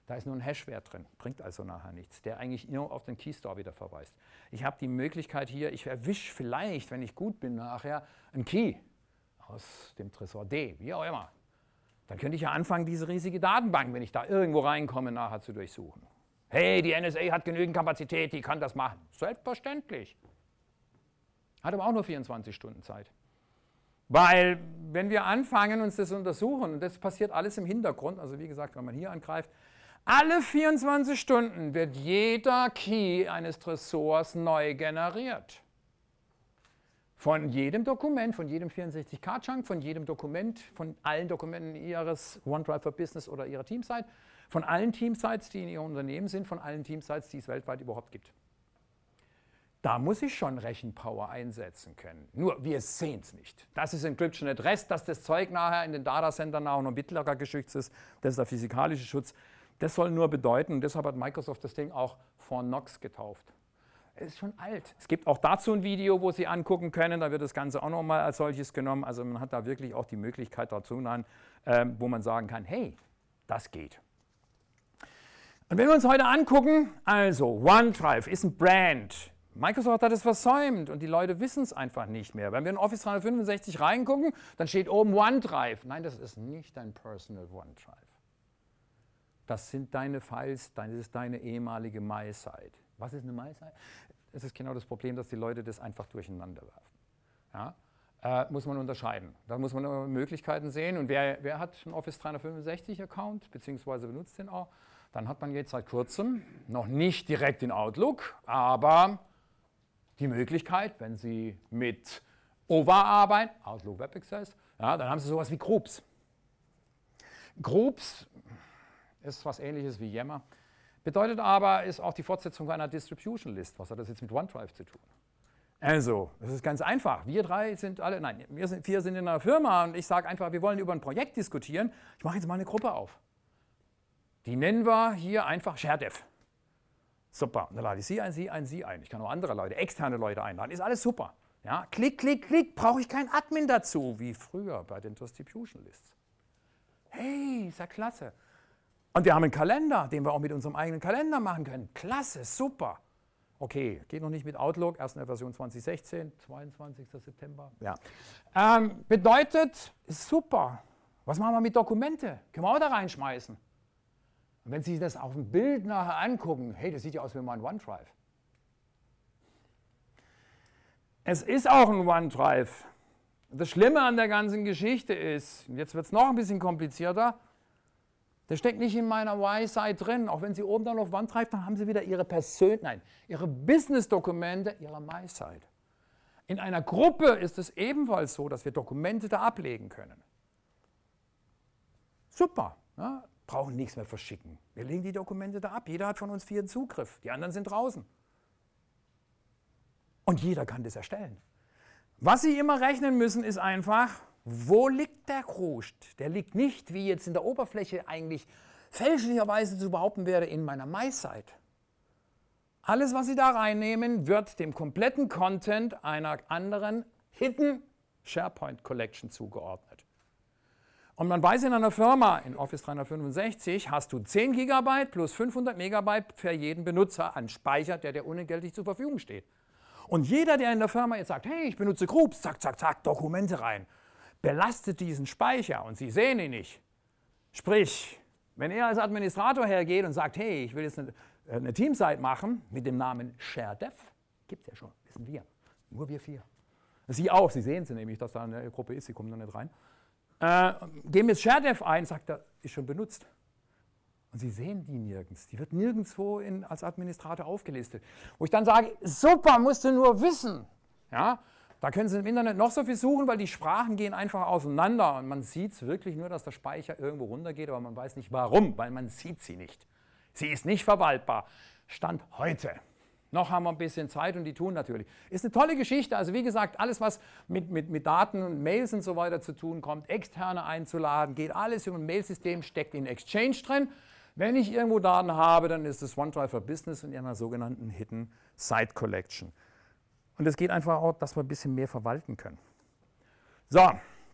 Da ist nur ein Hashwert drin, bringt also nachher nichts, der eigentlich nur auf den Keystore wieder verweist. Ich habe die Möglichkeit hier, ich erwische vielleicht, wenn ich gut bin, nachher einen Key aus dem Tresor D, wie auch immer. Dann könnte ich ja anfangen, diese riesige Datenbank, wenn ich da irgendwo reinkomme, nachher zu durchsuchen. Hey, die N S A hat genügend Kapazität, die kann das machen. Selbstverständlich. Hat aber auch nur vierundzwanzig Stunden Zeit. Weil, wenn wir anfangen, uns das zu untersuchen, und das passiert alles im Hintergrund, also wie gesagt, wenn man hier angreift, alle vierundzwanzig Stunden wird jeder Key eines Tresors neu generiert. Von jedem Dokument, von jedem vierundsechzig K Chunk, von jedem Dokument, von allen Dokumenten Ihres OneDrive for Business oder Ihrer Teamsite, von allen Teamsites, die in Ihrem Unternehmen sind, von allen Teamsites, die es weltweit überhaupt gibt. Da muss ich schon Rechenpower einsetzen können. Nur, wir sehen es nicht. Das ist Encryption at Rest, dass das Zeug nachher in den Datacentern auch noch mittlerer geschützt ist. Das ist der physikalische Schutz. Das soll nur bedeuten, und deshalb hat Microsoft das Ding auch Fort Knox getauft. Es ist schon alt. Es gibt auch dazu ein Video, wo Sie angucken können. Da wird das Ganze auch nochmal als solches genommen. Also man hat da wirklich auch die Möglichkeit dazu, äh, wo man sagen kann, hey, das geht. Und wenn wir uns heute angucken, also OneDrive ist ein Brand. Microsoft hat es versäumt und die Leute wissen es einfach nicht mehr. Wenn wir in Office dreihundertfünfundsechzig reingucken, dann steht oben OneDrive. Nein, das ist nicht dein Personal OneDrive. Das sind deine Files, das ist deine ehemalige MySite. Was ist eine MySite? Das ist genau das Problem, dass die Leute das einfach durcheinander werfen. Ja? Äh, muss man unterscheiden. Da muss man Möglichkeiten sehen. Und wer, wer hat einen Office dreihundertfünfundsechzig-Account, beziehungsweise benutzt den auch? Dann hat man jetzt seit kurzem, noch nicht direkt in Outlook, aber die Möglichkeit, wenn Sie mit O W A arbeiten, Outlook Web Access, ja, dann haben Sie sowas wie Groups. Groups ist was Ähnliches wie Yammer, bedeutet aber, ist auch die Fortsetzung einer Distribution List. Was hat das jetzt mit OneDrive zu tun? Also, das ist ganz einfach. Wir drei sind alle, nein, wir sind, vier sind in einer Firma und ich sage einfach, wir wollen über ein Projekt diskutieren. Ich mache jetzt mal eine Gruppe auf. Die nennen wir hier einfach ShareDev. Super, und dann lade ich Sie ein, Sie ein, Sie ein. Ich kann auch andere Leute, externe Leute einladen. Ist alles super. Ja? Klick, klick, klick, brauche ich keinen Admin dazu, wie früher bei den Distribution Lists. Hey, ist ja klasse. Und wir haben einen Kalender, den wir auch mit unserem eigenen Kalender machen können. Klasse, super. Okay, geht noch nicht mit Outlook, erst in der Version zwanzig sechzehn, zweiundzwanzigster September. Ja. Ähm, bedeutet, super. Was machen wir mit Dokumente? Können wir auch da reinschmeißen. Und wenn Sie sich das auf dem Bild nachher angucken, hey, das sieht ja aus wie mein OneDrive. Es ist auch ein OneDrive. Das Schlimme an der ganzen Geschichte ist, jetzt wird es noch ein bisschen komplizierter, das steckt nicht in meiner Y-Site drin. Auch wenn Sie oben dann auf OneDrive, dann haben Sie wieder Ihre Persön nein, Ihre Business-Dokumente Ihrer MySite. In einer Gruppe ist es ebenfalls so, dass wir Dokumente da ablegen können. Super, ja, brauchen nichts mehr verschicken. Wir legen die Dokumente da ab. Jeder hat von uns vier Zugriff. Die anderen sind draußen. Und jeder kann das erstellen. Was Sie immer rechnen müssen, ist einfach, wo liegt der Kruscht? Der liegt nicht, wie jetzt in der Oberfläche eigentlich fälschlicherweise zu behaupten wäre, in meiner MySite. Alles, was Sie da reinnehmen, wird dem kompletten Content einer anderen Hidden SharePoint Collection zugeordnet. Und man weiß in einer Firma, in Office dreihundertfünfundsechzig, hast du zehn Gigabyte plus fünfhundert Megabyte für jeden Benutzer an Speicher, der dir unentgeltlich zur Verfügung steht. Und jeder, der in der Firma jetzt sagt, hey, ich benutze Groups, zack, zack, zack, Dokumente rein, belastet diesen Speicher und Sie sehen ihn nicht. Sprich, wenn er als Administrator hergeht und sagt, hey, ich will jetzt eine, eine Teamsite machen mit dem Namen ShareDev, gibt es ja schon, wissen wir, nur wir vier. Sie auch, Sie sehen sie nämlich, dass da eine Gruppe ist, Sie kommen da nicht rein. Äh, geben jetzt ShareDev ein, sagt er, ist schon benutzt. Und Sie sehen die nirgends. Die wird nirgendwo in, als Administrator aufgelistet. Wo ich dann sage, super, musst du nur wissen. Ja, da können Sie im Internet noch so viel suchen, weil die Sprachen gehen einfach auseinander. Und man sieht es wirklich nur, dass der Speicher irgendwo runtergeht, aber man weiß nicht warum, weil man sieht sie nicht. Sie ist nicht verwaltbar. Stand heute. Noch haben wir ein bisschen Zeit und die tun natürlich. Ist eine tolle Geschichte. Also wie gesagt, alles, was mit, mit, mit Daten und Mails und so weiter zu tun kommt, Externe einzuladen, geht alles über ein Mailsystem, steckt in Exchange drin. Wenn ich irgendwo Daten habe, dann ist es OneDrive for Business in einer sogenannten Hidden Site Collection. Und es geht einfach auch, dass wir ein bisschen mehr verwalten können. So,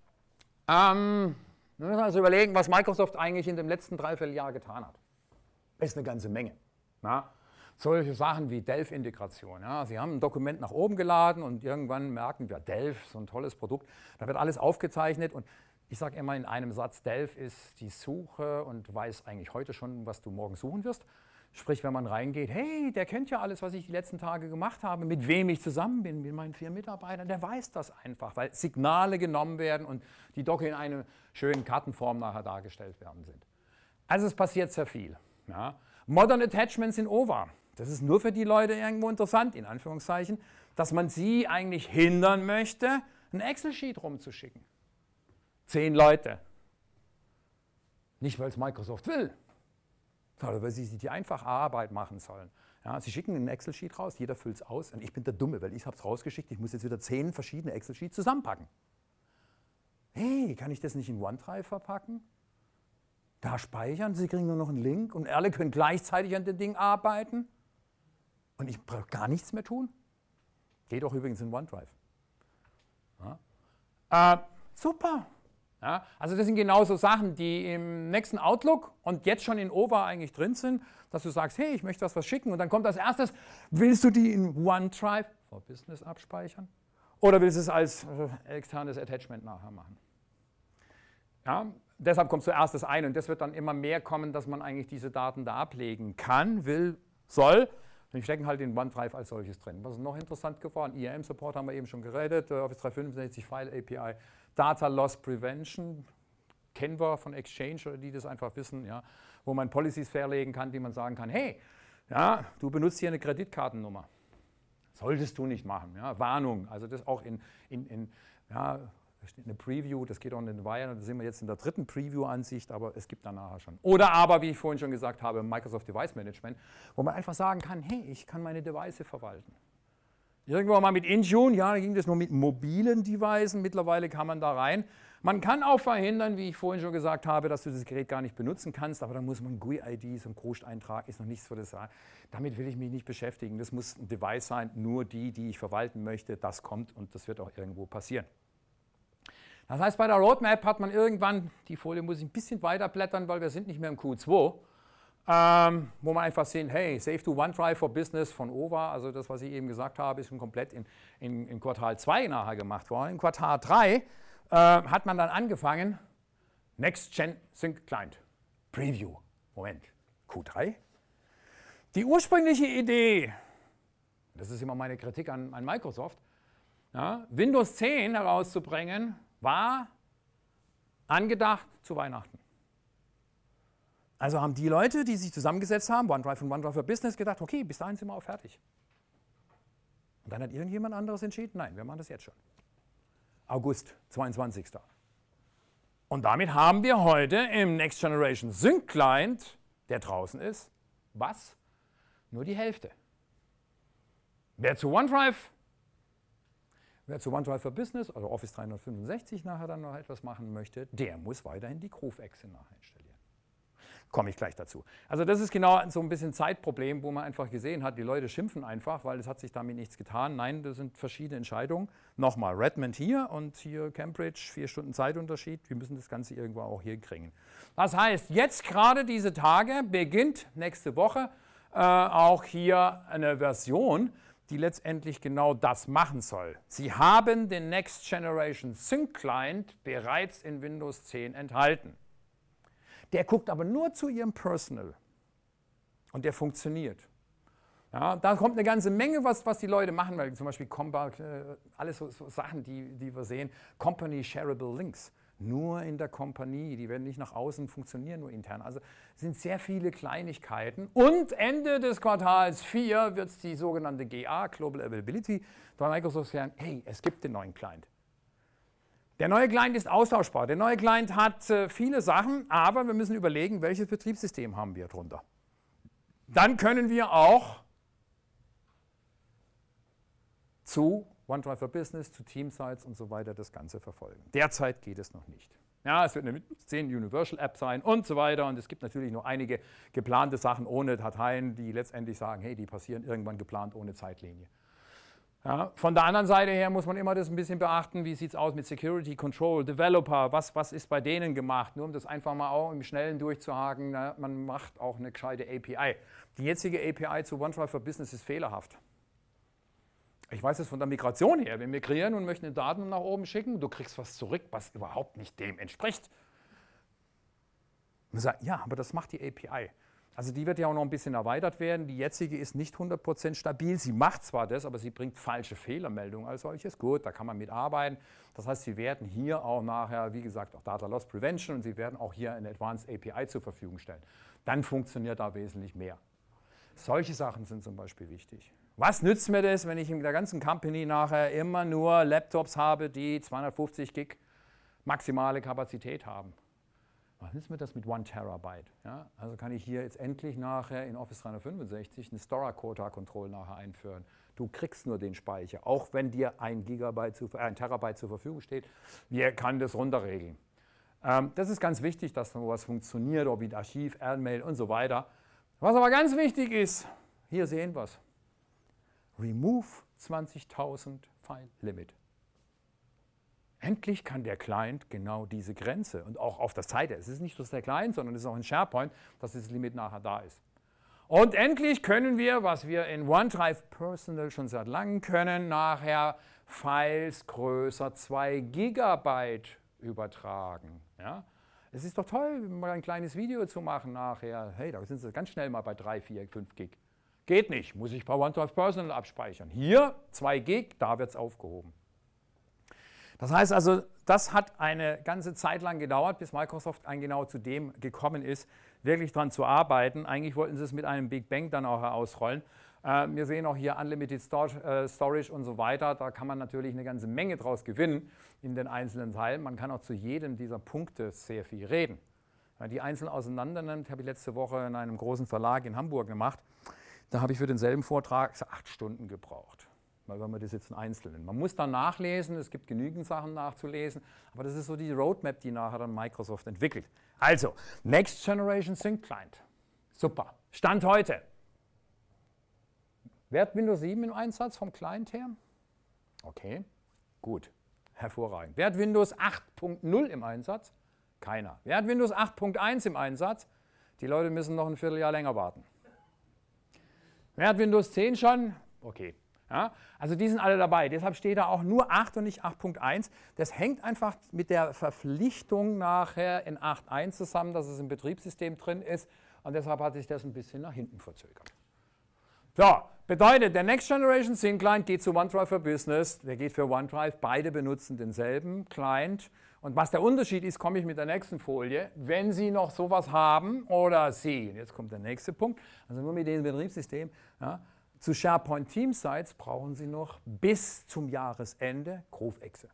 ähm, wir müssen also überlegen, was Microsoft eigentlich in dem letzten Dreivierteljahr getan hat. Ist eine ganze Menge. Ja? Solche Sachen wie Delf-Integration. Ja? Sie haben ein Dokument nach oben geladen und irgendwann merken wir, Delf, so ein tolles Produkt, da wird alles aufgezeichnet und ich sage immer in einem Satz, Delf ist die Suche und weiß eigentlich heute schon, was du morgen suchen wirst. Sprich, wenn man reingeht, hey, der kennt ja alles, was ich die letzten Tage gemacht habe, mit wem ich zusammen bin, mit meinen vier Mitarbeitern, der weiß das einfach, weil Signale genommen werden und die Doku in einer schönen Kartenform nachher dargestellt werden sind. Also es passiert sehr viel. Ja. Modern Attachments in O V A. Das ist nur für die Leute irgendwo interessant, in Anführungszeichen, dass man sie eigentlich hindern möchte, ein Excel-Sheet rumzuschicken. Zehn Leute. Nicht, weil es Microsoft will, sondern weil sie sich die einfache Arbeit machen sollen. Ja, sie schicken einen Excel-Sheet raus, jeder füllt es aus und ich bin der Dumme, weil ich habe es rausgeschickt, ich muss jetzt wieder zehn verschiedene Excel-Sheets zusammenpacken. Hey, kann ich das nicht in OneDrive verpacken? Da speichern, Sie kriegen nur noch einen Link und alle können gleichzeitig an dem Ding arbeiten und ich brauche gar nichts mehr tun? Geht auch übrigens in OneDrive. Ja. Äh, super! Ja, also das sind genauso Sachen, die im nächsten Outlook und jetzt schon in O V A eigentlich drin sind, dass du sagst, hey, ich möchte was, was schicken und dann kommt als erstes, willst du die in OneDrive for Business abspeichern oder willst du es als äh, externes Attachment nachher machen? Ja, deshalb kommt zuerst das eine und das wird dann immer mehr kommen, dass man eigentlich diese Daten da ablegen kann, will, soll. Und die stecken halt in OneDrive als solches drin. Was ist noch interessant geworden? I A M-Support haben wir eben schon geredet, Office dreihundertfünfundsechzig File A P I, Data Loss Prevention, kennen wir von Exchange oder die das einfach wissen, ja, wo man Policies verlegen kann, die man sagen kann, hey, ja, du benutzt hier eine Kreditkartennummer. Solltest du nicht machen. Ja, Warnung, also das auch in, in, in ja, eine Preview, das geht auch in den Wire, da sind wir jetzt in der dritten Preview-Ansicht, aber es gibt dann nachher schon. Oder aber, wie ich vorhin schon gesagt habe, Microsoft Device Management, wo man einfach sagen kann, hey, ich kann meine Devices verwalten. Irgendwann mal mit Intune, ja, da ging das nur mit mobilen Devices, mittlerweile kann man da rein. Man kann auch verhindern, wie ich vorhin schon gesagt habe, dass du das Gerät gar nicht benutzen kannst, aber da muss man G U I-I Ds und Großeintrag, ist noch nichts für das. Damit will ich mich nicht beschäftigen. Das muss ein Device sein, nur die, die ich verwalten möchte, das kommt und das wird auch irgendwo passieren. Das heißt, bei der Roadmap hat man irgendwann, die Folie muss ich ein bisschen weiter blättern, weil wir sind nicht mehr im Q zwei, ähm, wo man einfach sehen, hey, Save to OneDrive for Business von O V A, also das, was ich eben gesagt habe, ist schon komplett in, in, in Quartal zwei nachher gemacht worden. In Quartal drei äh, hat man dann angefangen, Next Gen Sync Client, Preview, Moment, Q drei. Die ursprüngliche Idee, das ist immer meine Kritik an, an Microsoft, ja, Windows zehn herauszubringen, war angedacht zu Weihnachten. Also haben die Leute, die sich zusammengesetzt haben, OneDrive und OneDrive for Business, gedacht, okay, bis dahin sind wir auch fertig. Und dann hat irgendjemand anderes entschieden, nein, wir machen das jetzt schon. August zweiundzwanzigsten Und damit haben wir heute im Next Generation Sync Client, der draußen ist, was? Nur die Hälfte. Wer zu OneDrive Wer zu OneDrive for Business, also Office dreihundertfünfundsechzig nachher dann noch etwas machen möchte, der muss weiterhin die Groove-Exe nachher installieren. Komme ich gleich dazu. Also das ist genau so ein bisschen Zeitproblem, wo man einfach gesehen hat, die Leute schimpfen einfach, weil es hat sich damit nichts getan. Nein, das sind verschiedene Entscheidungen. Nochmal, Redmond hier und hier Cambridge, vier Stunden Zeitunterschied. Wir müssen das Ganze irgendwo auch hier kriegen. Das heißt, jetzt gerade diese Tage beginnt nächste Woche äh, auch hier eine Version, die letztendlich genau das machen soll. Sie haben den Next Generation Sync Client bereits in Windows zehn enthalten. Der guckt aber nur zu Ihrem Personal und der funktioniert. Ja, da kommt eine ganze Menge, was, was die Leute machen, weil zum Beispiel Combat, äh, alles so, so Sachen, die, die wir sehen, Company Shareable Links. Nur in der Kompanie, die werden nicht nach außen funktionieren, nur intern. Also es sind sehr viele Kleinigkeiten. Und Ende des Quartals vier wird es die sogenannte G A, Global Availability, bei Microsoft sagen, hey, es gibt den neuen Client. Der neue Client ist austauschbar. Der neue Client hat äh, viele Sachen, aber wir müssen überlegen, welches Betriebssystem haben wir drunter. Dann können wir auch zu OneDrive for Business, zu Teamsites und so weiter das Ganze verfolgen. Derzeit geht es noch nicht. Ja, es wird eine zehn Universal App sein und so weiter und es gibt natürlich noch einige geplante Sachen ohne Dateien, die letztendlich sagen, hey, die passieren irgendwann geplant ohne Zeitlinie. Ja, von der anderen Seite her muss man immer das ein bisschen beachten, wie sieht es aus mit Security, Control, Developer, was, was ist bei denen gemacht, nur um das einfach mal auch im Schnellen durchzuhaken, na, man macht auch eine gescheite A P I. Die jetzige A P I zu OneDrive for Business ist fehlerhaft. Ich weiß es von der Migration her, wir migrieren und möchten Daten nach oben schicken, du kriegst was zurück, was überhaupt nicht dem entspricht. Man sagt, ja, aber das macht die A P I. Also die wird ja auch noch ein bisschen erweitert werden. Die jetzige ist nicht hundert Prozent stabil. Sie macht zwar das, aber sie bringt falsche Fehlermeldungen als solches. Gut, da kann man mitarbeiten. Das heißt, Sie werden hier auch nachher, wie gesagt, auch Data Loss Prevention und Sie werden auch hier eine Advanced A P I zur Verfügung stellen. Dann funktioniert da wesentlich mehr. Solche Sachen sind zum Beispiel wichtig. Was nützt mir das, wenn ich in der ganzen Company nachher immer nur Laptops habe, die zweihundertfünfzig Gig maximale Kapazität haben? Was nützt mir das mit one Terabyte? Ja, also kann ich hier jetzt endlich nachher in Office dreihundertfünfundsechzig eine Storage Quota Control nachher einführen. Du kriegst nur den Speicher, auch wenn dir ein, Gigabyte zu, äh, ein Terabyte zur Verfügung steht. Wer kann das runterregeln? Ähm, das ist ganz wichtig, dass sowas funktioniert, auch wie Archiv, Airmail und so weiter. Was aber ganz wichtig ist, hier sehen wir es. Remove zwanzigtausend File Limit. Endlich kann der Client genau diese Grenze und auch auf der Seite. Es ist nicht nur der Client, sondern es ist auch in SharePoint, dass das Limit nachher da ist. Und endlich können wir, was wir in OneDrive Personal schon seit langem können, nachher Files größer zwei Gigabyte übertragen. Ja? Es ist doch toll, mal ein kleines Video zu machen nachher. Hey, da sind Sie ganz schnell mal bei drei, vier, fünf Gig. Geht nicht, muss ich bei OneDrive Personal abspeichern. Hier zwei Gig, da wird es aufgehoben. Das heißt also, das hat eine ganze Zeit lang gedauert, bis Microsoft genau zu dem gekommen ist, wirklich daran zu arbeiten. Eigentlich wollten sie es mit einem Big Bang dann auch ausrollen. Äh, wir sehen auch hier Unlimited Storage und so weiter. Da kann man natürlich eine ganze Menge draus gewinnen in den einzelnen Teilen. Man kann auch zu jedem dieser Punkte sehr viel reden. Wenn man die einzeln auseinander nimmt, habe ich letzte Woche in einem großen Verlag in Hamburg gemacht. Da habe ich für denselben Vortrag acht Stunden gebraucht. Weil wenn wir das jetzt in Einzelnen. Man muss dann nachlesen, es gibt genügend Sachen nachzulesen, aber das ist so die Roadmap, die nachher dann Microsoft entwickelt. Also, Next Generation Sync Client. Super. Stand heute. Wer hat Windows sieben im Einsatz vom Client her? Okay, gut. Hervorragend. Wer hat Windows acht Punkt null im Einsatz? Keiner. Wer hat Windows acht Punkt eins im Einsatz? Die Leute müssen noch ein Vierteljahr länger warten. Wer hat Windows zehn schon? Okay. Ja, also die sind alle dabei, deshalb steht da auch nur acht und nicht acht Punkt eins. Das hängt einfach mit der Verpflichtung nachher in acht Punkt eins zusammen, dass es im Betriebssystem drin ist und deshalb hat sich das ein bisschen nach hinten verzögert. So, bedeutet, der Next Generation Sync Client geht zu OneDrive for Business, der geht für OneDrive, beide benutzen denselben Client. Und was der Unterschied ist, komme ich mit der nächsten Folie. Wenn Sie noch sowas haben oder Sie, und jetzt kommt der nächste Punkt, also nur mit dem Betriebssystem, ja, zu SharePoint Team Sites brauchen Sie noch bis zum Jahresende GroveExe.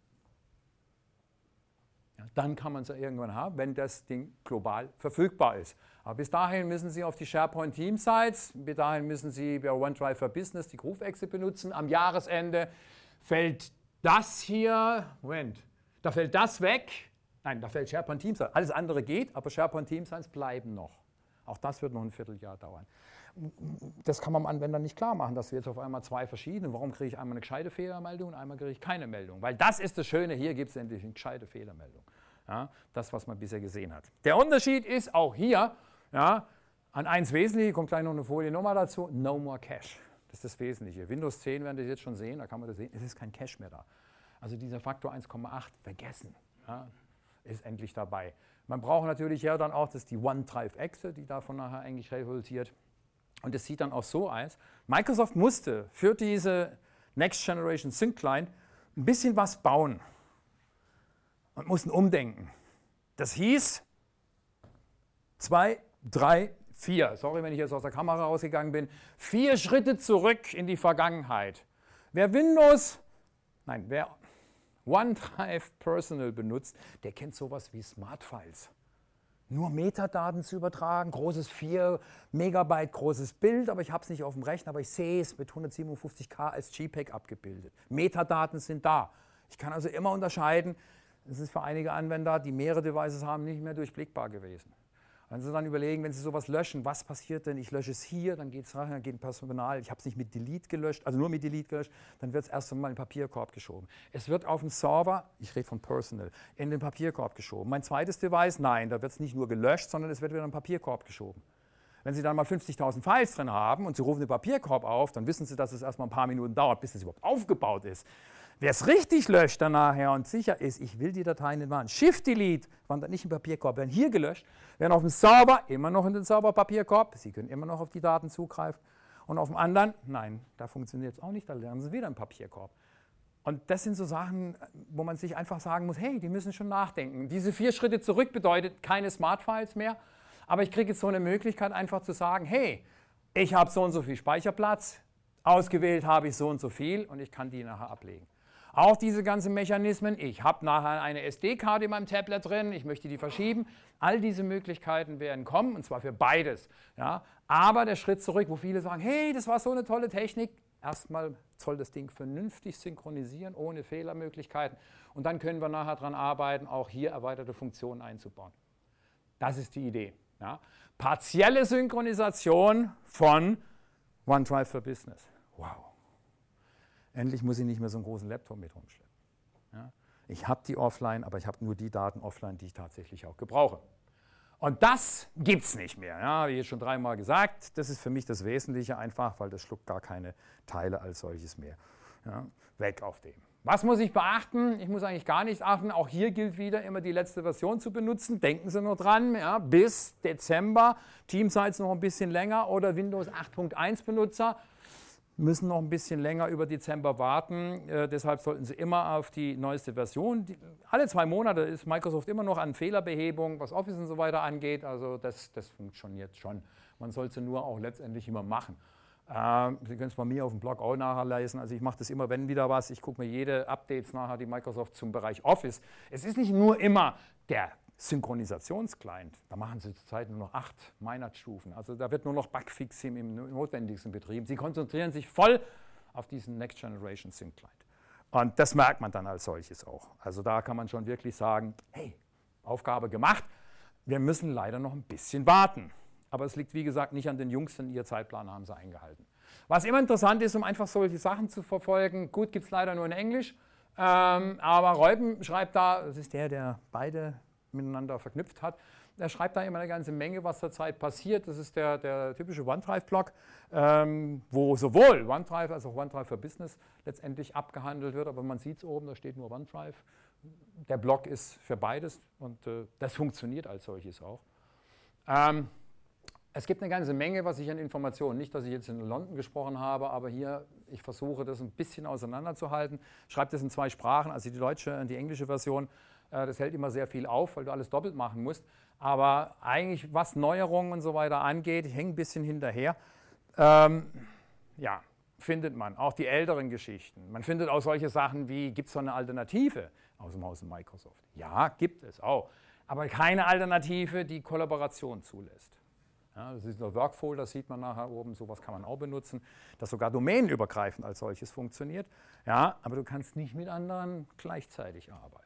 Ja, dann kann man es ja irgendwann haben, wenn das Ding global verfügbar ist. Aber bis dahin müssen Sie auf die SharePoint Team Sites, bis dahin müssen Sie bei OneDrive for Business die GroveExe benutzen. Am Jahresende fällt das hier, Moment, da fällt das weg. Nein, da fällt SharePoint Team Sites. Alles andere geht, aber SharePoint Team Sites bleiben noch. Auch das wird noch ein Vierteljahr dauern. Das kann man dem Anwender nicht klar machen, dass wir jetzt auf einmal zwei verschiedene, warum kriege ich einmal eine gescheite Fehlermeldung und einmal kriege ich keine Meldung? Weil das ist das Schöne, hier gibt es endlich eine gescheite Fehlermeldung. Ja, das, was man bisher gesehen hat. Der Unterschied ist auch hier, ja, an eins wesentlich, kommt gleich noch eine Folie nochmal dazu, No More Cache. Das ist das Wesentliche. Windows zehn werden das jetzt schon sehen, da kann man das sehen, es ist kein Cache mehr da. Also dieser Faktor eins Komma acht vergessen. Ja, ist endlich dabei. Man braucht natürlich ja dann auch, das ist die OneDrive-Exe, die davon nachher eigentlich resultiert. Und das sieht dann auch so aus. Microsoft musste für diese Next Generation Sync Client ein bisschen was bauen und mussten umdenken. Das hieß zwei, drei, vier. Sorry, wenn ich jetzt aus der Kamera rausgegangen bin. Vier Schritte zurück in die Vergangenheit. Wer Windows, nein, wer OneDrive Personal benutzt, der kennt sowas wie Smart Files. Nur Metadaten zu übertragen, großes vier Megabyte großes Bild, aber ich habe es nicht auf dem Rechner, aber ich sehe es mit hundertsiebenundfünfzig K als JPEG abgebildet. Metadaten sind da. Ich kann also immer unterscheiden, es ist für einige Anwender, die mehrere Devices haben, nicht mehr durchblickbar gewesen. Wenn Sie dann überlegen, wenn Sie sowas löschen, was passiert denn? Ich lösche es hier, dann geht es rein, dann geht ein Personal, ich habe es nicht mit Delete gelöscht, also nur mit Delete gelöscht, dann wird es erst einmal in den Papierkorb geschoben. Es wird auf den Server, ich rede von Personal, in den Papierkorb geschoben. Mein zweites Device, nein, da wird es nicht nur gelöscht, sondern es wird wieder in den Papierkorb geschoben. Wenn Sie dann mal fünfzigtausend Files drin haben und Sie rufen den Papierkorb auf, dann wissen Sie, dass es erst mal ein paar Minuten dauert, bis es überhaupt aufgebaut ist. Wer es richtig löscht dann nachher und sicher ist, ich will die Dateien nicht machen, Shift-Delete, wandert nicht im Papierkorb, werden hier gelöscht, werden auf dem Server immer noch in den Server-Papierkorb, Sie können immer noch auf die Daten zugreifen. Und auf dem anderen, nein, da funktioniert es auch nicht, da lernen Sie wieder im Papierkorb. Und das sind so Sachen, wo man sich einfach sagen muss, hey, die müssen schon nachdenken. Diese vier Schritte zurück bedeutet keine Smart-Files mehr, aber ich kriege jetzt so eine Möglichkeit einfach zu sagen, hey, ich habe so und so viel Speicherplatz, ausgewählt habe ich so und so viel und ich kann die nachher ablegen. Auch diese ganzen Mechanismen, ich habe nachher eine S D-Karte in meinem Tablet drin, ich möchte die verschieben, all diese Möglichkeiten werden kommen und zwar für beides. Ja. Aber der Schritt zurück, wo viele sagen, hey, das war so eine tolle Technik, erstmal soll das Ding vernünftig synchronisieren, ohne Fehlermöglichkeiten und dann können wir nachher daran arbeiten, auch hier erweiterte Funktionen einzubauen. Das ist die Idee. Ja. Partielle Synchronisation von OneDrive for Business. Wow. Endlich muss ich nicht mehr so einen großen Laptop mit rumschleppen. Ja. Ich habe die offline, aber ich habe nur die Daten offline, die ich tatsächlich auch gebrauche. Und das gibt es nicht mehr. Ja, wie jetzt schon dreimal gesagt, das ist für mich das Wesentliche einfach, weil das schluckt gar keine Teile als solches mehr. Ja, weg auf dem. Was muss ich beachten? Ich muss eigentlich gar nichts achten. Auch hier gilt wieder, immer die letzte Version zu benutzen. Denken Sie nur dran, ja, bis Dezember, Teamsites noch ein bisschen länger oder Windows acht Punkt eins Benutzer müssen noch ein bisschen länger über Dezember warten. Äh, deshalb sollten Sie immer auf die neueste Version. Die, alle zwei Monate ist Microsoft immer noch an Fehlerbehebung, was Office und so weiter angeht. Also das, das funktioniert schon. Man sollte es nur auch letztendlich immer machen. Äh, Sie können es bei mir auf dem Blog auch nachlesen. Also ich mache das immer, wenn wieder was. Ich gucke mir jede Updates nachher, die Microsoft zum Bereich Office. Es ist nicht nur immer der Synchronisationsclient, da machen Sie zurzeit nur noch acht Meinert-Stufen. Also da wird nur noch Bugfixing im notwendigsten betrieben. Sie konzentrieren sich voll auf diesen Next Generation Sync Client. Und das merkt man dann als solches auch. Also da kann man schon wirklich sagen, hey, Aufgabe gemacht. Wir müssen leider noch ein bisschen warten. Aber es liegt, wie gesagt, nicht an den Jungs, denn ihr Zeitplan haben sie eingehalten. Was immer interessant ist, um einfach solche Sachen zu verfolgen, gut, gibt es leider nur in Englisch, ähm, aber Reuben schreibt da, das ist der, der beide miteinander verknüpft hat. Er schreibt da immer eine ganze Menge, was zurzeit passiert. Das ist der, der typische OneDrive-Blog, ähm, wo sowohl OneDrive als auch OneDrive for Business letztendlich abgehandelt wird. Aber man sieht es oben, da steht nur OneDrive. Der Blog ist für beides und äh, das funktioniert als solches auch. Ähm, es gibt eine ganze Menge, was ich an Informationen, nicht, dass ich jetzt in London gesprochen habe, aber hier, ich versuche das ein bisschen auseinanderzuhalten. Schreibe das in zwei Sprachen, also die deutsche und die englische Version. Das hält immer sehr viel auf, weil du alles doppelt machen musst. Aber eigentlich, was Neuerungen und so weiter angeht, ich hänge ein bisschen hinterher. Ähm, ja, findet man. Auch die älteren Geschichten. Man findet auch solche Sachen wie, gibt es so eine Alternative aus dem Hause Microsoft? Ja, gibt es auch. Aber keine Alternative, die Kollaboration zulässt. Ja, das ist der Workfolder, das sieht man nachher oben, sowas kann man auch benutzen, das sogar domänenübergreifend als solches funktioniert. Ja, aber du kannst nicht mit anderen gleichzeitig arbeiten.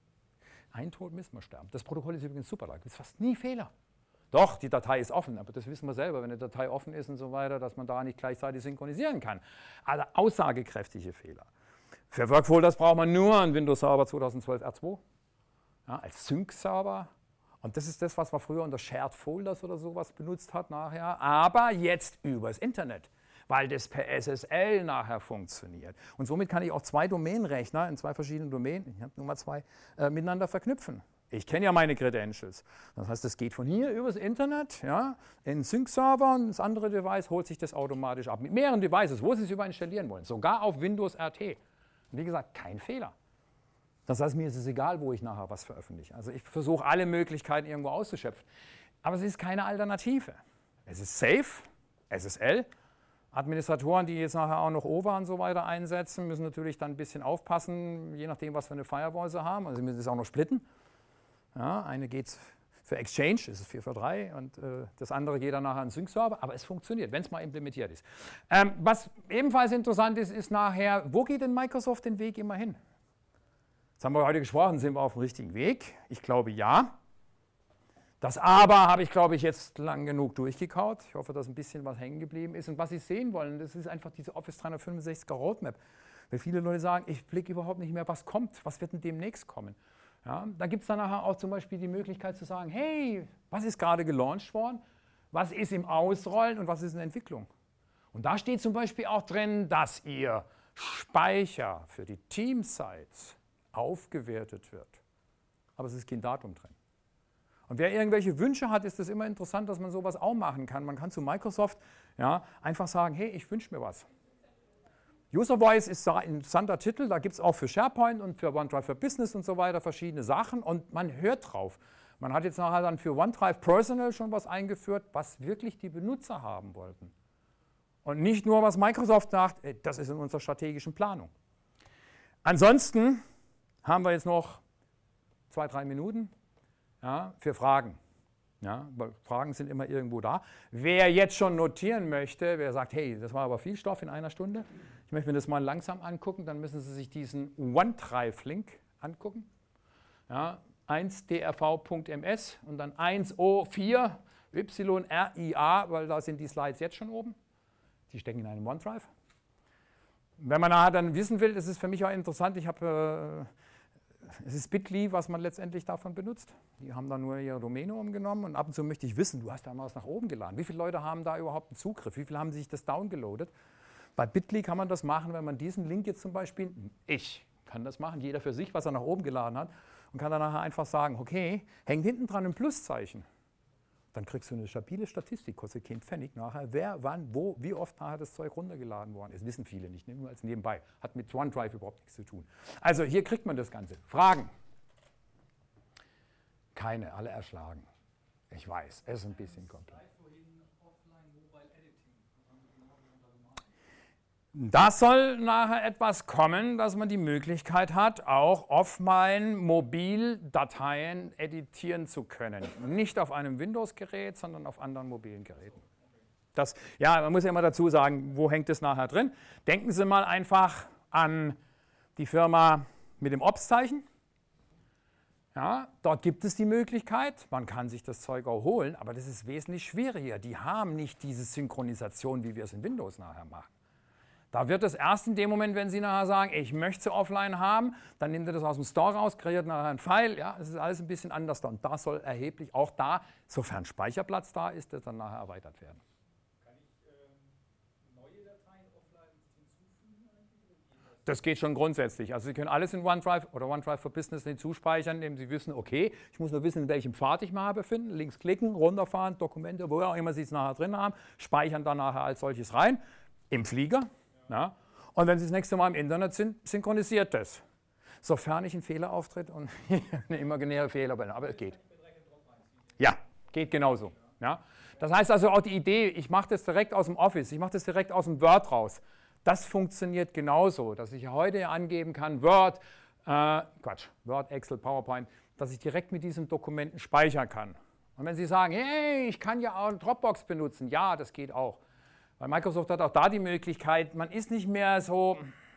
Ein Tod müssen wir sterben. Das Protokoll ist übrigens super, da gibt es fast nie Fehler. Doch, die Datei ist offen, aber das wissen wir selber, wenn eine Datei offen ist und so weiter, dass man da nicht gleichzeitig synchronisieren kann. Also aussagekräftige Fehler. Für Workfolders braucht man nur einen Windows Server zweitausendzwölf R zwei ja, als Sync-Server. Und das ist das, was man früher unter Shared Folders oder sowas benutzt hat nachher, aber jetzt übers Internet, weil das per S S L nachher funktioniert. Und somit kann ich auch zwei Domänenrechner in zwei verschiedenen Domänen, ich habe Nummer zwei, äh, miteinander verknüpfen. Ich kenne ja meine Credentials. Das heißt, das geht von hier übers Internet ja, in einen Sync-Server und das andere Device holt sich das automatisch ab. Mit mehreren Devices, wo Sie es überinstallieren wollen, sogar auf Windows R T. Und wie gesagt, kein Fehler. Das heißt, mir ist es egal, wo ich nachher was veröffentliche. Also ich versuche alle Möglichkeiten irgendwo auszuschöpfen. Aber es ist keine Alternative. Es ist safe, S S L. Administratoren, die jetzt nachher auch noch O W A und so weiter einsetzen, müssen natürlich dann ein bisschen aufpassen, je nachdem, was für eine Firewall sie haben. Also sie müssen es auch noch splitten. Ja, eine geht für Exchange, das ist vier vor drei, und äh, das andere geht dann nachher an Sync-Server. Aber es funktioniert, wenn es mal implementiert ist. Ähm, was ebenfalls interessant ist, ist nachher, wo geht denn Microsoft den Weg immer hin? Jetzt haben wir heute gesprochen, sind wir auf dem richtigen Weg? Ich glaube ja. Das Aber habe ich, glaube ich, jetzt lang genug durchgekaut. Ich hoffe, dass ein bisschen was hängen geblieben ist. Und was Sie sehen wollen, das ist einfach diese Office dreihundertfünfundsechziger Roadmap. Weil viele Leute sagen, ich blicke überhaupt nicht mehr, was kommt, was wird denn demnächst kommen. Ja, da gibt es dann nachher auch zum Beispiel die Möglichkeit zu sagen, hey, was ist gerade gelauncht worden, was ist im Ausrollen und was ist in Entwicklung. Und da steht zum Beispiel auch drin, dass Ihr Speicher für die Teamsites aufgewertet wird. Aber es ist kein Datum drin. Und wer irgendwelche Wünsche hat, ist es immer interessant, dass man sowas auch machen kann. Man kann zu Microsoft ja, einfach sagen, hey, ich wünsche mir was. User Voice ist ein interessanter Titel, da gibt es auch für SharePoint und für OneDrive for Business und so weiter verschiedene Sachen und man hört drauf. Man hat jetzt nachher dann für OneDrive Personal schon was eingeführt, was wirklich die Benutzer haben wollten. Und nicht nur, was Microsoft sagt, das ist in unserer strategischen Planung. Ansonsten haben wir jetzt noch zwei, drei Minuten. Ja, für Fragen. Ja, weil Fragen sind immer irgendwo da. Wer jetzt schon notieren möchte, wer sagt, hey, das war aber viel Stoff in einer Stunde, ich möchte mir das mal langsam angucken, dann müssen Sie sich diesen OneDrive-Link angucken. Ja, eins d r v punkt m s und dann eins o vier y r i a, weil da sind die Slides jetzt schon oben. Die stecken in einem OneDrive. Wenn man nachher dann wissen will, das ist für mich auch interessant, ich habe... Äh, Es ist Bitly, was man letztendlich davon benutzt. Die haben da nur ihre Domäne umgenommen und ab und zu möchte ich wissen, du hast da mal was nach oben geladen. Wie viele Leute haben da überhaupt einen Zugriff? Wie viele haben sich das downgeloadet? Bei Bitly kann man das machen, wenn man diesen Link jetzt zum Beispiel, ich kann das machen, jeder für sich, was er nach oben geladen hat und kann dann nachher einfach sagen, okay, hängt hinten dran ein Pluszeichen. Dann kriegst du eine stabile Statistik, kostet kein Pfennig nachher, wer, wann, wo, wie oft nachher das Zeug runtergeladen worden ist. Wissen viele nicht, nur als nebenbei. Hat mit OneDrive überhaupt nichts zu tun. Also hier kriegt man das Ganze. Fragen? Keine, alle erschlagen. Ich weiß, es ist ein bisschen komplex. Da soll nachher etwas kommen, dass man die Möglichkeit hat, auch offline mobil Dateien editieren zu können. Nicht auf einem Windows-Gerät, sondern auf anderen mobilen Geräten. Das, ja, man muss ja immer dazu sagen, wo hängt es nachher drin? Denken Sie mal einfach an die Firma mit dem Ops-Zeichen. Ja, dort gibt es die Möglichkeit, man kann sich das Zeug auch holen, aber das ist wesentlich schwieriger. Die haben nicht diese Synchronisation, wie wir es in Windows nachher machen. Da wird es erst in dem Moment, wenn Sie nachher sagen, ich möchte sie offline haben, dann nimmt ihr das aus dem Store raus, kreiert nachher einen File. Ja, es ist alles ein bisschen anders da. Und da soll erheblich auch da, sofern Speicherplatz da ist, das dann nachher erweitert werden. Kann ich ähm, neue Dateien offline hinzufügen? Das geht schon grundsätzlich. Also Sie können alles in OneDrive oder OneDrive for Business hinzuspeichern, indem Sie wissen, okay, ich muss nur wissen, in welchem Pfad ich mal befinden. Links klicken, runterfahren, Dokumente, wo auch immer Sie es nachher drin haben, speichern dann nachher als solches rein, im Flieger. Ja? Und wenn Sie das nächste Mal im Internet sind, synchronisiert das. Sofern nicht ein Fehler auftritt und eine imaginäre Fehler, aber es geht. Ja, geht genauso. Ja? Das heißt also auch die Idee, ich mache das direkt aus dem Office, ich mache das direkt aus dem Word raus. Das funktioniert genauso, dass ich heute angeben kann, Word, äh, Quatsch, Word, Excel, PowerPoint, dass ich direkt mit diesen Dokumenten speichern kann. Und wenn Sie sagen, hey, ich kann ja auch Dropbox benutzen, ja, das geht auch. Weil Microsoft hat auch da die Möglichkeit, man ist nicht mehr so,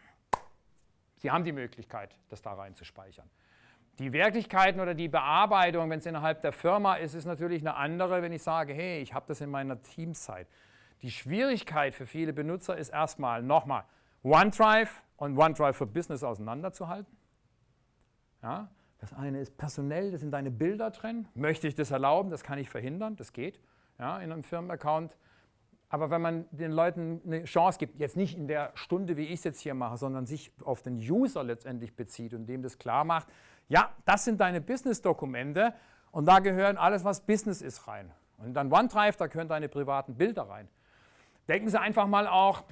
Sie haben die Möglichkeit, das da rein zu speichern. Die Wirklichkeiten oder die Bearbeitung, wenn es innerhalb der Firma ist, ist natürlich eine andere, wenn ich sage, hey, ich habe das in meiner Teamzeit. Die Schwierigkeit für viele Benutzer ist erstmal, nochmal, OneDrive und OneDrive for Business auseinanderzuhalten. Ja, das eine ist personell, da sind deine Bilder drin. Möchte ich das erlauben? Das kann ich verhindern, das geht ja, in einem Firmenaccount. Aber wenn man den Leuten eine Chance gibt, jetzt nicht in der Stunde, wie ich es jetzt hier mache, sondern sich auf den User letztendlich bezieht und dem das klar macht, ja, das sind deine Business-Dokumente und da gehören alles, was Business ist, rein. Und dann OneDrive, da gehören deine privaten Bilder rein. Denken Sie einfach mal auch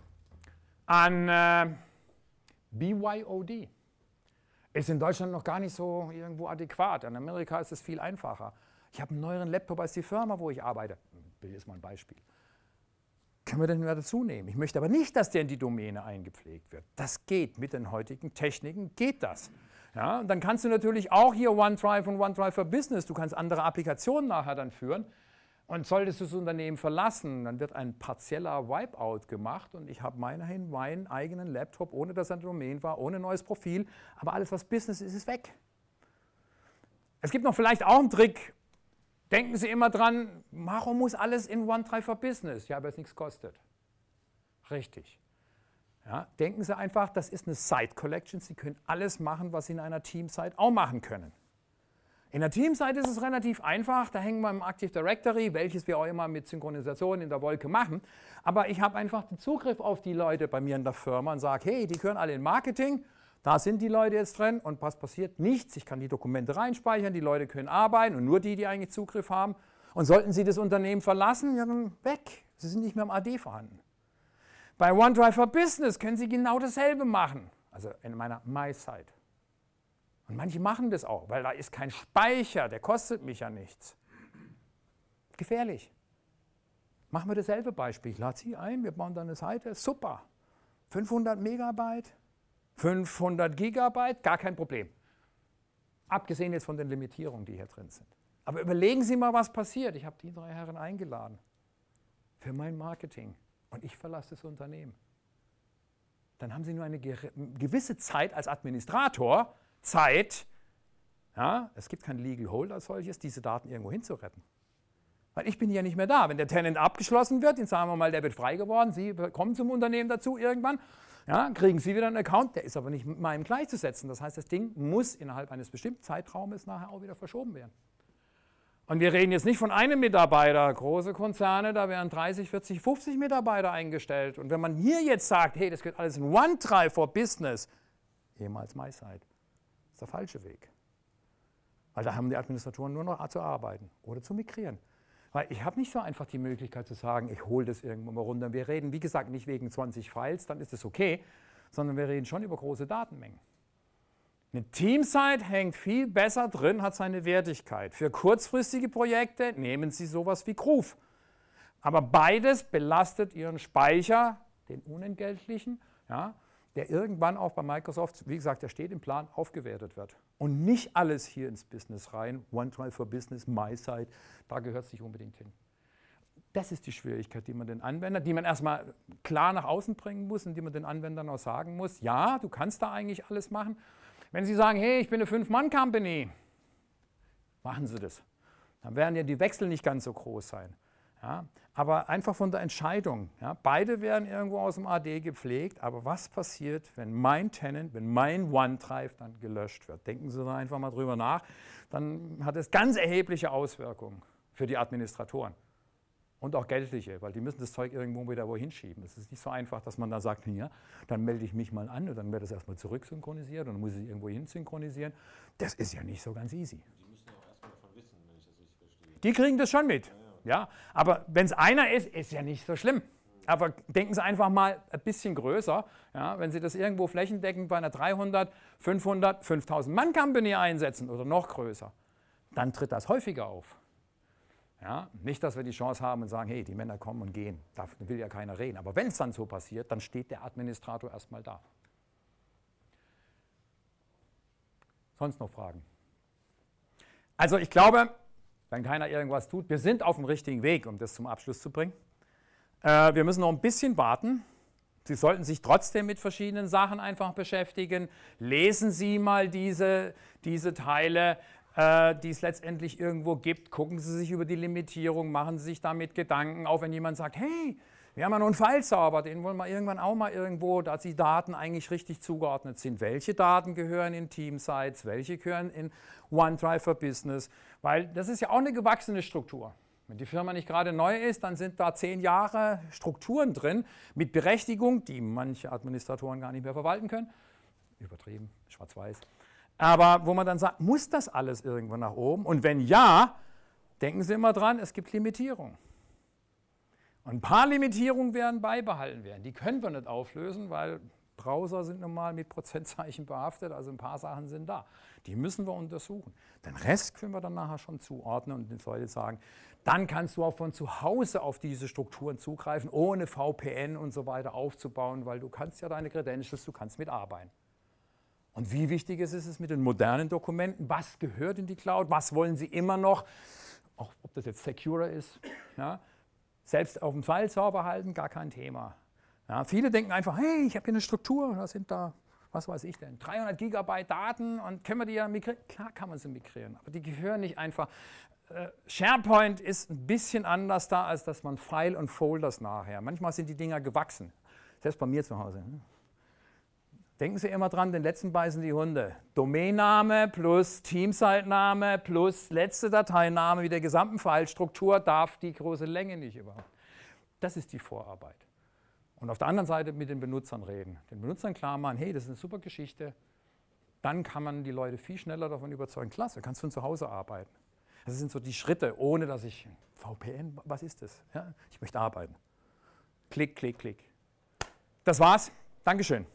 an äh, B Y O D. Ist in Deutschland noch gar nicht so irgendwo adäquat. In Amerika ist es viel einfacher. Ich habe einen neueren Laptop als die Firma, wo ich arbeite. Bild ist mal ein Beispiel. Können wir den wieder dazu nehmen? Ich möchte aber nicht, dass der in die Domäne eingepflegt wird. Das geht. Mit den heutigen Techniken geht das. Ja, und dann kannst du natürlich auch hier OneDrive und OneDrive for Business, du kannst andere Applikationen nachher dann führen. Und solltest du das Unternehmen verlassen, dann wird ein partieller Wipeout gemacht und ich habe meinen, meinen eigenen Laptop, ohne dass er eine Domain war, ohne neues Profil, aber alles, was Business ist, ist weg. Es gibt noch vielleicht auch einen Trick, Denken Sie immer dran, warum muss alles in OneDrive for Business? Ja, weil es nichts kostet. Richtig. Ja, denken Sie einfach, das ist eine Site Collection. Sie können alles machen, was Sie in einer Team-Site auch machen können. In der Team-Site ist es relativ einfach. Da hängen wir im Active Directory, welches wir auch immer mit Synchronisation in der Wolke machen. Aber ich habe einfach den Zugriff auf die Leute bei mir in der Firma und sage, hey, die gehören alle in Marketing. Da sind die Leute jetzt drin und was passiert? Nichts. Ich kann die Dokumente reinspeichern, die Leute können arbeiten und nur die, die eigentlich Zugriff haben. Und sollten sie das Unternehmen verlassen, ja dann weg. Sie sind nicht mehr im A D vorhanden. Bei OneDrive for Business können Sie genau dasselbe machen. Also in meiner My-Site. Und manche machen das auch, weil da ist kein Speicher, der kostet mich ja nichts. Gefährlich. Machen wir dasselbe Beispiel. Ich lade Sie ein, wir bauen dann eine Seite, super. fünfhundert Megabyte, fünfhundert Gigabyte, gar kein Problem. Abgesehen jetzt von den Limitierungen, die hier drin sind. Aber überlegen Sie mal, was passiert. Ich habe die drei Herren eingeladen für mein Marketing und ich verlasse das Unternehmen. Dann haben Sie nur eine gewisse Zeit als Administrator, Zeit, ja, es gibt kein Legal Hold als solches, diese Daten irgendwo hinzuretten. Weil ich bin ja nicht mehr da. Wenn der Tenant abgeschlossen wird, dann sagen wir mal, der wird frei geworden, Sie kommen zum Unternehmen dazu irgendwann, ja, kriegen Sie wieder einen Account, der ist aber nicht mit meinem gleichzusetzen. Das heißt, das Ding muss innerhalb eines bestimmten Zeitraumes nachher auch wieder verschoben werden. Und wir reden jetzt nicht von einem Mitarbeiter. Große Konzerne, da werden dreißig, vierzig, fünfzig Mitarbeiter eingestellt. Und wenn man hier jetzt sagt, hey, das geht alles in OneDrive for Business, ehemals MySite, ist der falsche Weg. Weil da haben die Administratoren nur noch zu arbeiten oder zu migrieren. Weil ich habe nicht so einfach die Möglichkeit zu sagen, ich hole das irgendwo mal runter. Wir reden, wie gesagt, nicht wegen zwanzig Files, dann ist es okay, sondern wir reden schon über große Datenmengen. Eine Team-Site hängt viel besser drin, hat seine Wertigkeit. Für kurzfristige Projekte nehmen Sie sowas wie Groove. Aber beides belastet Ihren Speicher, den unentgeltlichen, ja, der irgendwann auch bei Microsoft, wie gesagt, der steht im Plan, aufgewertet wird. Und nicht alles hier ins Business rein, OneDrive for Business, MySite, da gehört es nicht unbedingt hin. Das ist die Schwierigkeit, die man den Anwendern, die man erstmal klar nach außen bringen muss und die man den Anwendern auch sagen muss, ja, du kannst da eigentlich alles machen. Wenn Sie sagen, hey, ich bin eine Fünf-Mann-Company, machen Sie das. Dann werden ja die Wechsel nicht ganz so groß sein. Ja, aber einfach von der Entscheidung. Ja, beide werden irgendwo aus dem A D gepflegt, aber was passiert, wenn mein Tenant, wenn mein OneDrive dann gelöscht wird? Denken Sie da einfach mal drüber nach. Dann hat es ganz erhebliche Auswirkungen für die Administratoren. Und auch geldliche, weil die müssen das Zeug irgendwo wieder wohin schieben. Es ist nicht so einfach, dass man da sagt, ja, dann melde ich mich mal an und dann wird das erstmal zurücksynchronisiert und dann muss ich irgendwo hin synchronisieren. Das ist ja nicht so ganz easy. Die müssen auch erstmal davon wissen, wenn ich das richtig verstehe. Die kriegen das schon mit. Ja, ja. Ja, aber wenn es einer ist, ist ja nicht so schlimm. Aber denken Sie einfach mal ein bisschen größer. Ja, wenn Sie das irgendwo flächendeckend bei einer dreihundert, fünfhundert, fünftausend Mann Company einsetzen oder noch größer, dann tritt das häufiger auf. Ja, nicht, dass wir die Chance haben und sagen, hey, die Männer kommen und gehen, da will ja keiner reden. Aber wenn es dann so passiert, dann steht der Administrator erstmal da. Sonst noch Fragen? Also ich glaube, wenn keiner irgendwas tut, wir sind auf dem richtigen Weg, um das zum Abschluss zu bringen. Äh, wir müssen noch ein bisschen warten. Sie sollten sich trotzdem mit verschiedenen Sachen einfach beschäftigen. Lesen Sie mal diese, diese Teile, äh, die es letztendlich irgendwo gibt. Gucken Sie sich über die Limitierung, machen Sie sich damit Gedanken, auch wenn jemand sagt, hey, wir haben ja noch einen File-Server, den wollen wir irgendwann auch mal irgendwo, dass die Daten eigentlich richtig zugeordnet sind. Welche Daten gehören in Team-Sites, welche gehören in OneDrive for Business? Weil das ist ja auch eine gewachsene Struktur. Wenn die Firma nicht gerade neu ist, dann sind da zehn Jahre Strukturen drin mit Berechtigung, die manche Administratoren gar nicht mehr verwalten können. Übertrieben, schwarz-weiß. Aber wo man dann sagt, muss das alles irgendwo nach oben? Und wenn ja, denken Sie immer dran, es gibt Limitierungen. Und ein paar Limitierungen werden beibehalten werden. Die können wir nicht auflösen, weil Browser sind nun mal mit Prozentzeichen behaftet, also ein paar Sachen sind da. Die müssen wir untersuchen. Den Rest können wir dann nachher schon zuordnen und den Leuten sagen, dann kannst du auch von zu Hause auf diese Strukturen zugreifen, ohne V P N und so weiter aufzubauen, weil du kannst ja deine Credentials, du kannst mitarbeiten. Und wie wichtig ist es mit den modernen Dokumenten? Was gehört in die Cloud? Was wollen Sie immer noch? Auch ob das jetzt securer ist, ja? Selbst auf dem File-Server halten, gar kein Thema. Ja, viele denken einfach, hey, ich habe hier eine Struktur, da sind da, was weiß ich denn, dreihundert Gigabyte Daten und können wir die ja migrieren? Klar kann man sie migrieren, aber die gehören nicht einfach SharePoint ist ein bisschen anders da, als dass man File und Folders nachher. Manchmal sind die Dinger gewachsen. Selbst bei mir zu Hause. Denken Sie immer dran, den letzten beißen die Hunde. Domainname plus Teamsite-Name plus letzte Dateiname mit der gesamten File-Struktur darf die große Länge nicht überhaupt. Das ist die Vorarbeit. Und auf der anderen Seite mit den Benutzern reden. Den Benutzern klar machen, hey, das ist eine super Geschichte. Dann kann man die Leute viel schneller davon überzeugen. Klasse, kannst du von zu Hause arbeiten. Das sind so die Schritte, ohne dass ich, V P N, was ist das? Ja, ich möchte arbeiten. Klick, klick, klick. Das war's. Dankeschön.